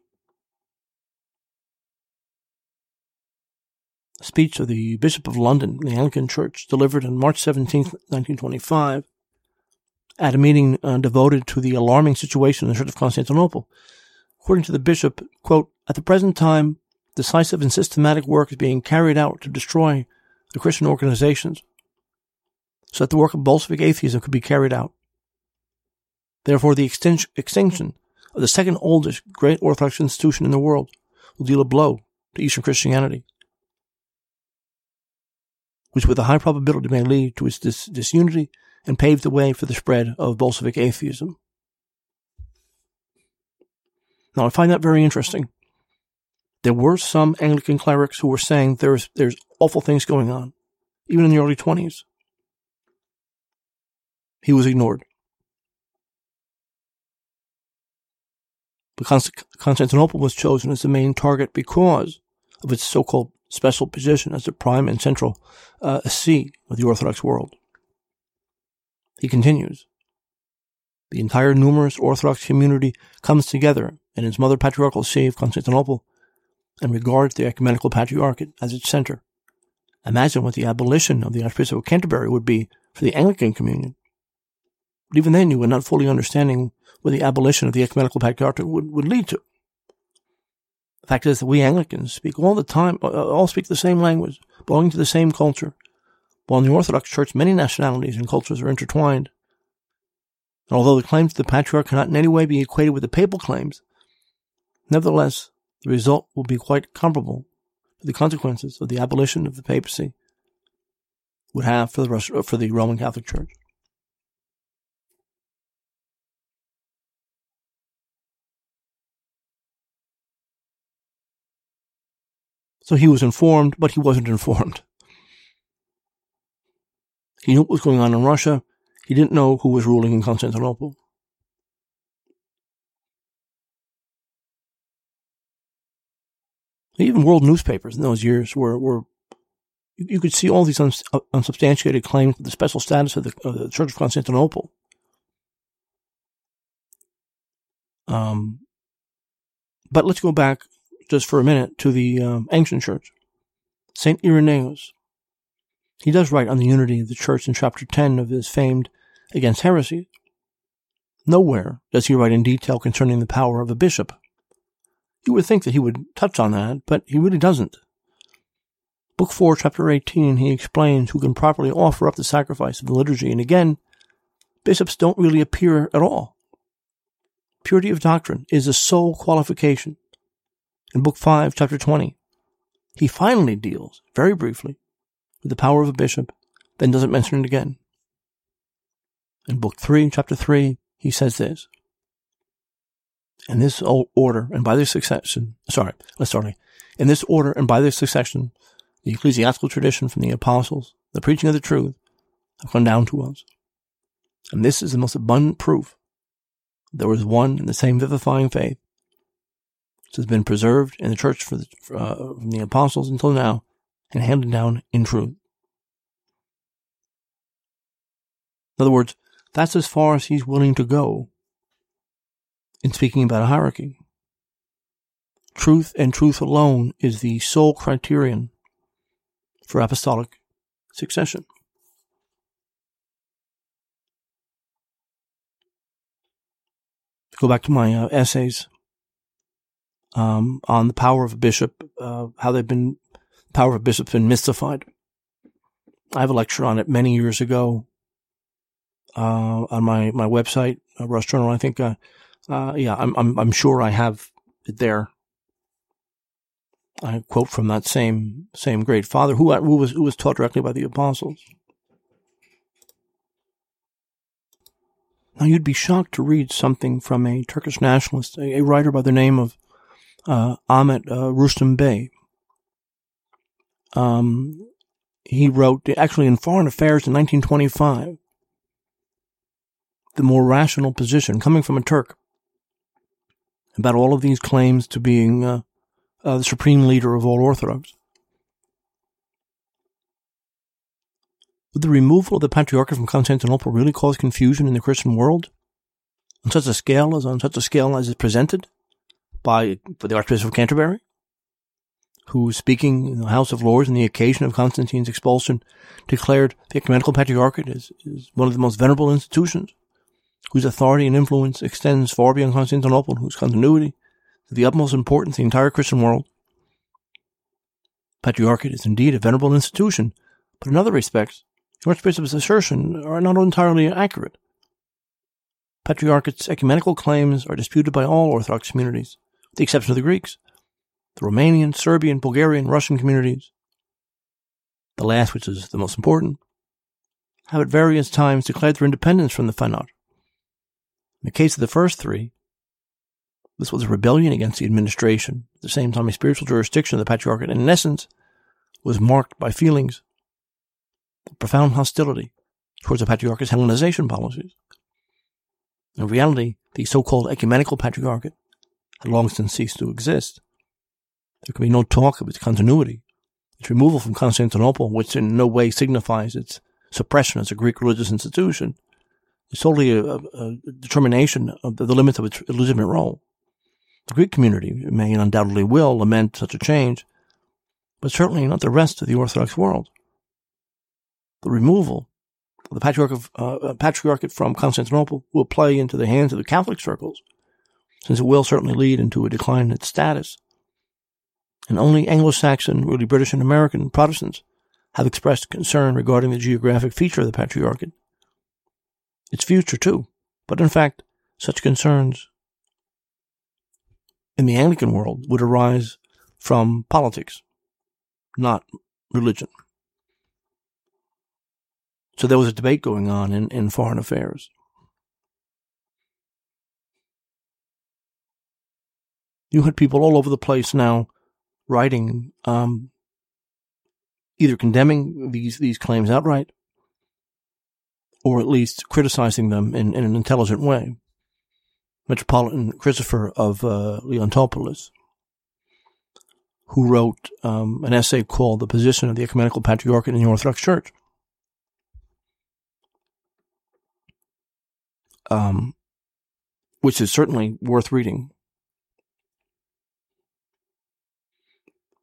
A speech of the Bishop of London, the Anglican Church, delivered on March 17, 1925, at a meeting devoted to the alarming situation in the Church of Constantinople. According to the bishop, quote, at the present time, decisive and systematic work is being carried out to destroy the Christian organizations so that the work of Bolshevik atheism could be carried out. Therefore, the extinction of the second oldest great Orthodox institution in the world will deal a blow to Eastern Christianity, which with a high probability may lead to its disunity and pave the way for the spread of Bolshevik atheism. Now, I find that very interesting. There were some Anglican clerics who were saying there's awful things going on, even in the early 20s. He was ignored. But Constantinople was chosen as the main target because of its so-called special position as the prime and central see of the Orthodox world. He continues, the entire numerous Orthodox community comes together in its mother patriarchal see of Constantinople and regards the Ecumenical Patriarchate as its center. Imagine what the abolition of the Archbishop of Canterbury would be for the Anglican communion. But even then you were not fully understanding what the abolition of the Ecumenical Patriarchate would lead to. The fact is that we Anglicans speak all the time, all speak the same language, belonging to the same culture, while in the Orthodox Church many nationalities and cultures are intertwined. And although the claims of the Patriarch cannot in any way be equated with the papal claims, nevertheless, the result will be quite comparable to the consequences of the abolition of the papacy would have for the Roman Catholic Church. So he was informed, but he wasn't informed. He knew what was going on in Russia. He didn't know who was ruling in Constantinople. Even world newspapers in those years were you could see all these unsubstantiated claims of the special status of the Church of Constantinople. But let's go back just for a minute to the ancient church. St. Irenaeus, he does write on the unity of the church in chapter 10 of his famed Against Heresy. Nowhere does he write in detail concerning the power of a bishop. You would think that he would touch on that, but he really doesn't. Book 4, chapter 18, he explains who can properly offer up the sacrifice of the liturgy, and again, bishops don't really appear at all. Purity of doctrine is the sole qualification. In Book 5, chapter 20, he finally deals, very briefly, with the power of a bishop, then doesn't mention it again. In Book 3, chapter 3, he says this: in this order and by their succession, in this order and by their succession, the ecclesiastical tradition from the apostles, the preaching of the truth, have come down to us. And this is the most abundant proof there was one and the same vivifying faith, which has been preserved in the church from the apostles until now, and handed down in truth. In other words, that's as far as he's willing to go in speaking about a hierarchy. Truth and truth alone is the sole criterion for apostolic succession. Go back to my essays on the power of a bishop, how the power of a bishop's been mystified. I have a lecture on it many years ago on my website, Rush Journal. I think, I'm sure I have it there. I quote from that same great father who was taught directly by the apostles. Now, you'd be shocked to read something from a Turkish nationalist, a writer by the name of Ahmet Rustem Bey. He wrote, actually in Foreign Affairs in 1925, the more rational position coming from a Turk about all of these claims to being the supreme leader of all Orthodox. Would the removal of the Patriarchate from Constantinople really cause confusion in the Christian world on such a scale as is presented for the Archbishop of Canterbury, who, speaking in the House of Lords on the occasion of Constantine's expulsion, declared the Ecumenical Patriarchate is one of the most venerable institutions, whose authority and influence extends far beyond Constantinople, whose continuity is of the utmost importance in the entire Christian world. Patriarchate is indeed a venerable institution, but in other respects, the Archbishop's assertions are not entirely accurate. Patriarchate's ecumenical claims are disputed by all Orthodox communities, with the exception of the Greeks, the Romanian, Serbian, Bulgarian, Russian communities. The last, which is the most important, have at various times declared their independence from the Fanat. In the case of the first three, this was a rebellion against the administration, at the same time a spiritual jurisdiction of the Patriarchate, and in essence was marked by feelings of profound hostility towards the Patriarchate's Hellenization policies. In reality, the so-called Ecumenical Patriarchate had long since ceased to exist. There could be no talk of its continuity. Its removal from Constantinople, which in no way signifies its suppression as a Greek religious institution, is solely a determination of the limits of its legitimate role. The Greek community may and undoubtedly will lament such a change, but certainly not the rest of the Orthodox world. The removal of the Patriarchate from Constantinople will play into the hands of the Catholic circles, since it will certainly lead into a decline in its status. And only Anglo-Saxon, really British and American Protestants have expressed concern regarding the geographic feature of the Patriarchate. Its future, too. But in fact, such concerns in the Anglican world would arise from politics, not religion. So there was a debate going on in foreign affairs. You had people all over the place now writing, either condemning these claims outright, or at least criticizing them in an intelligent way. Metropolitan Christopher of Leontopolis, who wrote an essay called The Position of the Ecumenical Patriarchate in the Orthodox Church. Which is certainly worth reading.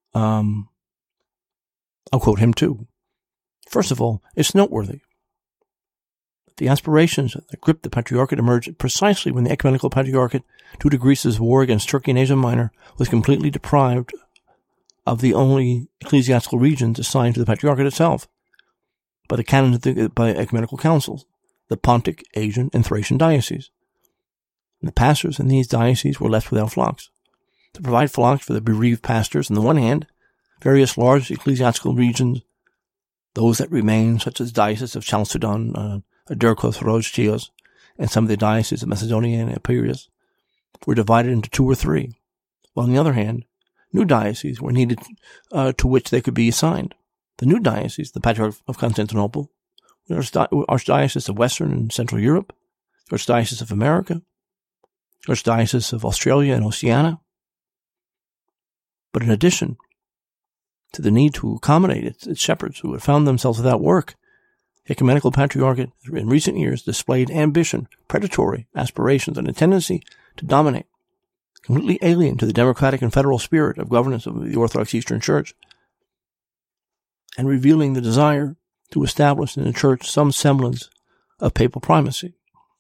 I'll quote him too. First of all, it's noteworthy that the aspirations that gripped the Patriarchate emerged precisely when the Ecumenical Patriarchate, due to Greece's war against Turkey and Asia Minor, was completely deprived of the only ecclesiastical regions assigned to the Patriarchate itself by the canons by ecumenical councils, the Pontic, Asian, and Thracian dioceses. And the pastors in these dioceses were left without flocks. To provide flocks for the bereaved pastors, on the one hand, various large ecclesiastical regions, those that remain, such as Diocese of Chalcedon, Aderkos, Rhodes, Chios, and some of the dioceses of Macedonia and Epirus, were divided into 2 or 3, while on the other hand, new dioceses were needed to which they could be assigned. The new dioceses, the Patriarch of Constantinople, the Archdiocese of Western and Central Europe, the Archdiocese of America, the Archdiocese of Australia and Oceania. But in addition to the need to accommodate its shepherds who had found themselves without work, the Ecumenical Patriarchate in recent years displayed ambition, predatory aspirations, and a tendency to dominate, completely alien to the democratic and federal spirit of governance of the Orthodox Eastern Church, and revealing the desire to establish in the Church some semblance of papal primacy.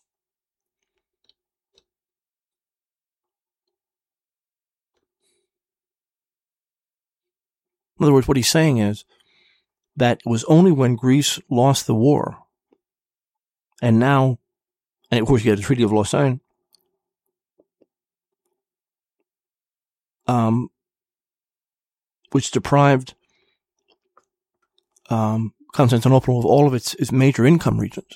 In other words, what he's saying is that it was only when Greece lost the war, and now, and of course you had the Treaty of Lausanne, which deprived Constantinople of all of its major income regions.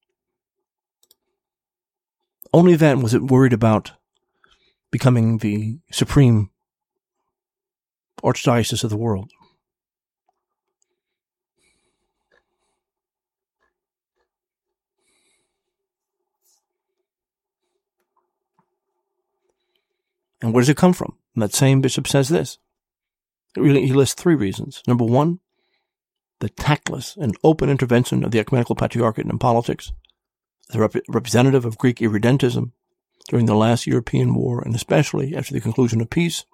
Only then was it worried about becoming the supreme archdiocese of the world. And where does it come from? And that same bishop says this. He lists 3 reasons. Number 1, the tactless and open intervention of the Ecumenical Patriarchate in politics as a representative of Greek irredentism during the last European war, and especially after the conclusion of peace.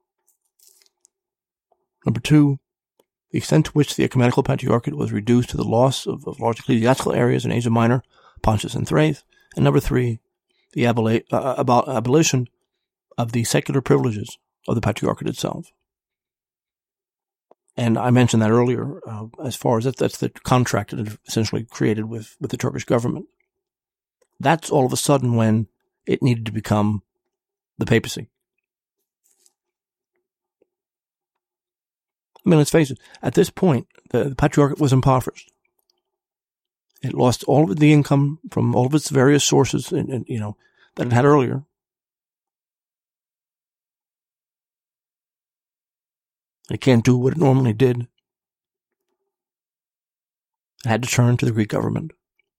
Number 2, the extent to which the Ecumenical Patriarchate was reduced to the loss of large ecclesiastical areas in Asia Minor, Pontus and Thrace. And number 3, the abolition of the secular privileges of the Patriarchate itself. And I mentioned that earlier, as far as that's the contract that it essentially created with the Turkish government. That's all of a sudden when it needed to become the papacy. I mean, let's face it, at this point, the Patriarchate was impoverished. It lost all of the income from all of its various sources, that it had earlier. It can't do what it normally did. It had to turn to the Greek government.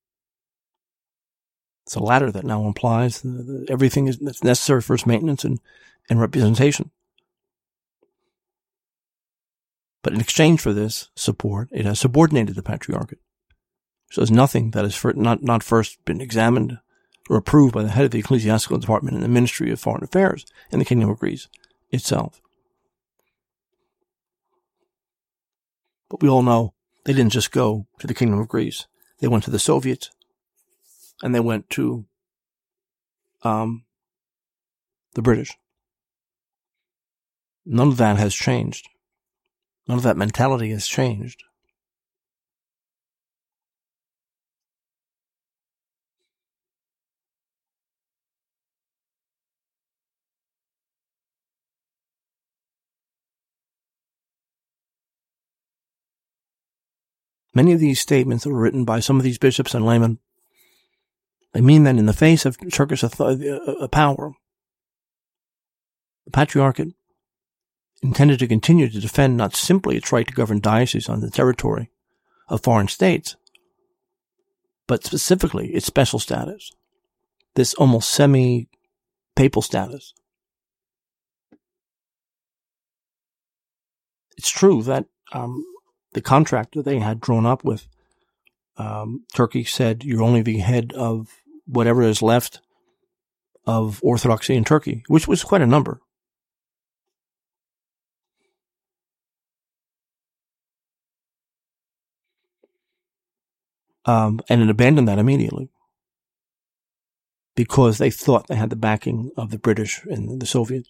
It's a ladder that now implies everything that's necessary for its maintenance and representation. But in exchange for this support, it has subordinated the Patriarchate. So there's nothing that has not first been examined or approved by the head of the ecclesiastical department in the Ministry of Foreign Affairs in the Kingdom of Greece itself. But we all know they didn't just go to the Kingdom of Greece. They went to the Soviets, and they went to the British. None of that has changed. None of that mentality has changed. Many of these statements that were written by some of these bishops and laymen, they mean that in the face of Turkish power, the Patriarchate intended to continue to defend not simply its right to govern dioceses on the territory of foreign states, but specifically its special status, this almost semi-papal status. It's true that the contract that they had drawn up with Turkey said you're only the head of whatever is left of Orthodoxy in Turkey, which was quite a number. and it abandoned that immediately because they thought they had the backing of the British and the Soviets.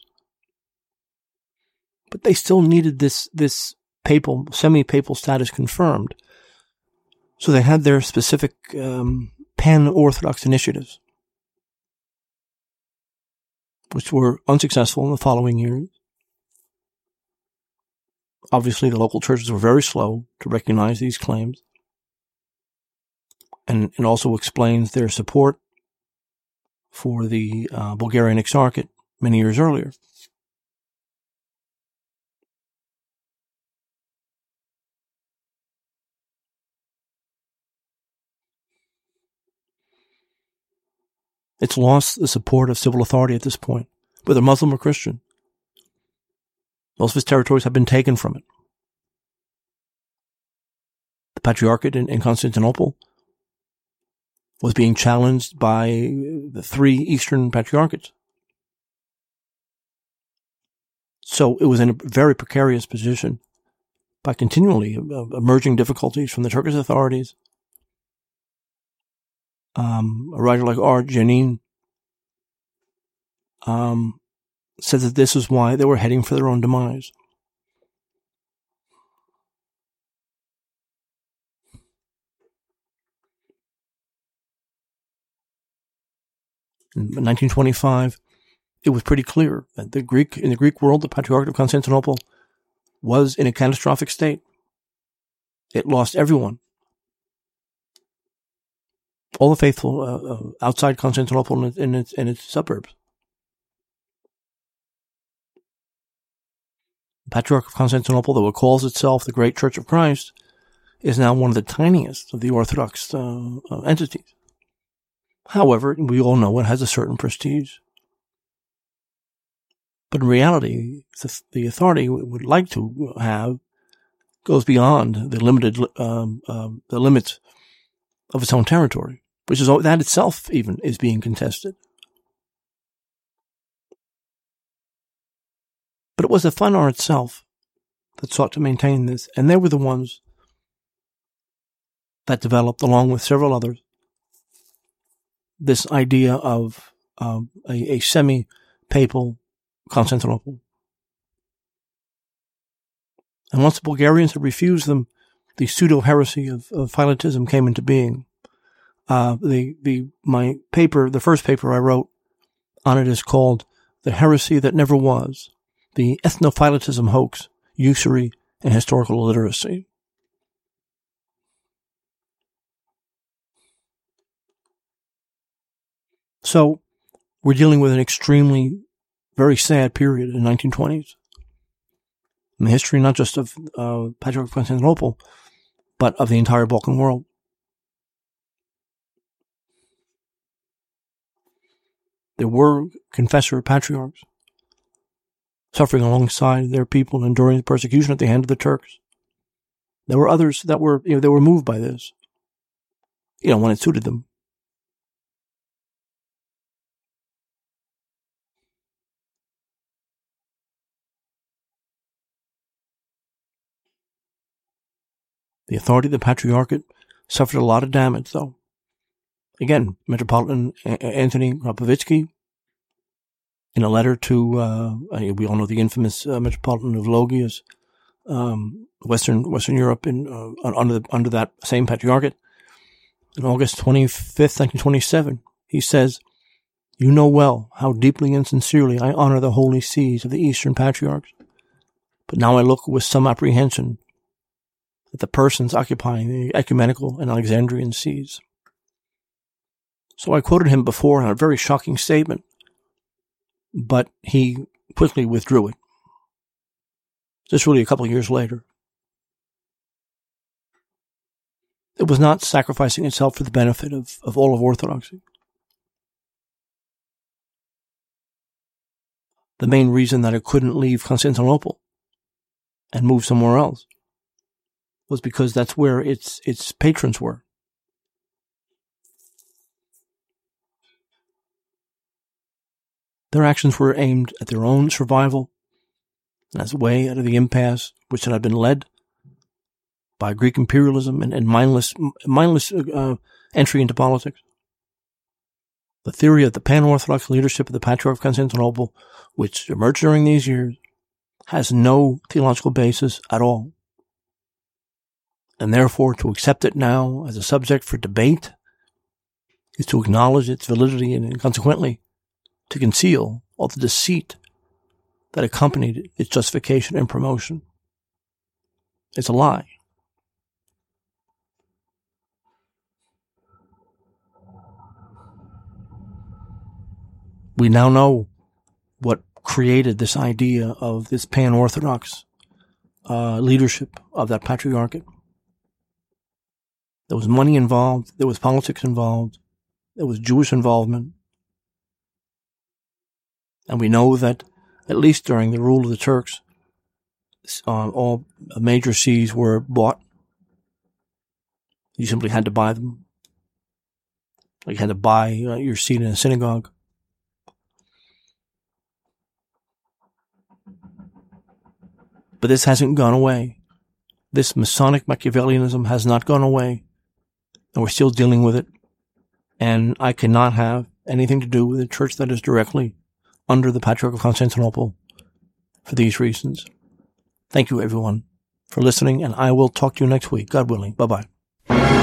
But they still needed this papal, semi-papal status confirmed. So they had their specific pan-Orthodox initiatives, which were unsuccessful in the following years. Obviously, the local churches were very slow to recognize these claims. And it also explains their support for the Bulgarian Exarchate many years earlier. It's lost the support of civil authority at this point, whether Muslim or Christian. Most of its territories have been taken from it. The Patriarchate in Constantinople was being challenged by the three Eastern Patriarchates. So it was in a very precarious position by continually emerging difficulties from the Turkish authorities. A writer like R. Janin said that this is why they were heading for their own demise. In 1925, it was pretty clear that in the Greek world, the Patriarchate of Constantinople was in a catastrophic state. It lost everyone. All the faithful outside Constantinople and its suburbs. The Patriarch of Constantinople, though it calls itself the Great Church of Christ, is now one of the tiniest of the Orthodox entities. However, we all know it has a certain prestige. But in reality, the authority it would like to have goes beyond the limits of its own territory, which is that itself even is being contested. But it was the Fun Art itself that sought to maintain this, and they were the ones that developed, along with several others, this idea of a semi-papal Constantinople. And once the Bulgarians had refused them, the pseudo-heresy of Philotism came into being. My paper, the first paper I wrote on it is called The Heresy That Never Was, the Ethnophilotism Hoax, Usury, and Historical Illiteracy. So, we're dealing with an extremely, very sad period in the 1920s. In the history not just of Patriarch of Constantinople, but of the entire Balkan world. There were confessor patriarchs suffering alongside their people, enduring the persecution at the hand of the Turks. There were others that were, they were moved by this, when it suited them. The authority of the Patriarchate suffered a lot of damage, though. Again, Metropolitan Anthony Rapovitsky, in a letter to, we all know the infamous Metropolitan of Logias, Western Europe, under that same Patriarchate, on August 25th, 1927, he says, "You know well how deeply and sincerely I honor the holy sees of the Eastern Patriarchs, but now I look with some apprehension at the persons occupying the ecumenical and Alexandrian sees." So I quoted him before on a very shocking statement, but he quickly withdrew it. Just really a couple of years later. It was not sacrificing itself for the benefit of all of Orthodoxy. The main reason that it couldn't leave Constantinople and move somewhere else was because that's where its patrons were. Their actions were aimed at their own survival and as a way out of the impasse which had been led by Greek imperialism and mindless entry into politics. The theory of the pan-Orthodox leadership of the Patriarch of Constantinople, which emerged during these years, has no theological basis at all. And therefore, to accept it now as a subject for debate is to acknowledge its validity and consequently to conceal all the deceit that accompanied its justification and promotion. It's a lie. We now know what created this idea of this pan-Orthodox leadership of that patriarchate. There was money involved. There was politics involved. There was Jewish involvement. And we know that, at least during the rule of the Turks, all major sees were bought. You simply had to buy them. Like you had to buy your seat in a synagogue. But this hasn't gone away. This Masonic Machiavellianism has not gone away. And we're still dealing with it. And I cannot have anything to do with a church that is directly under the Patriarch of Constantinople for these reasons. Thank you, everyone, for listening, and I will talk to you next week, God willing. Bye-bye.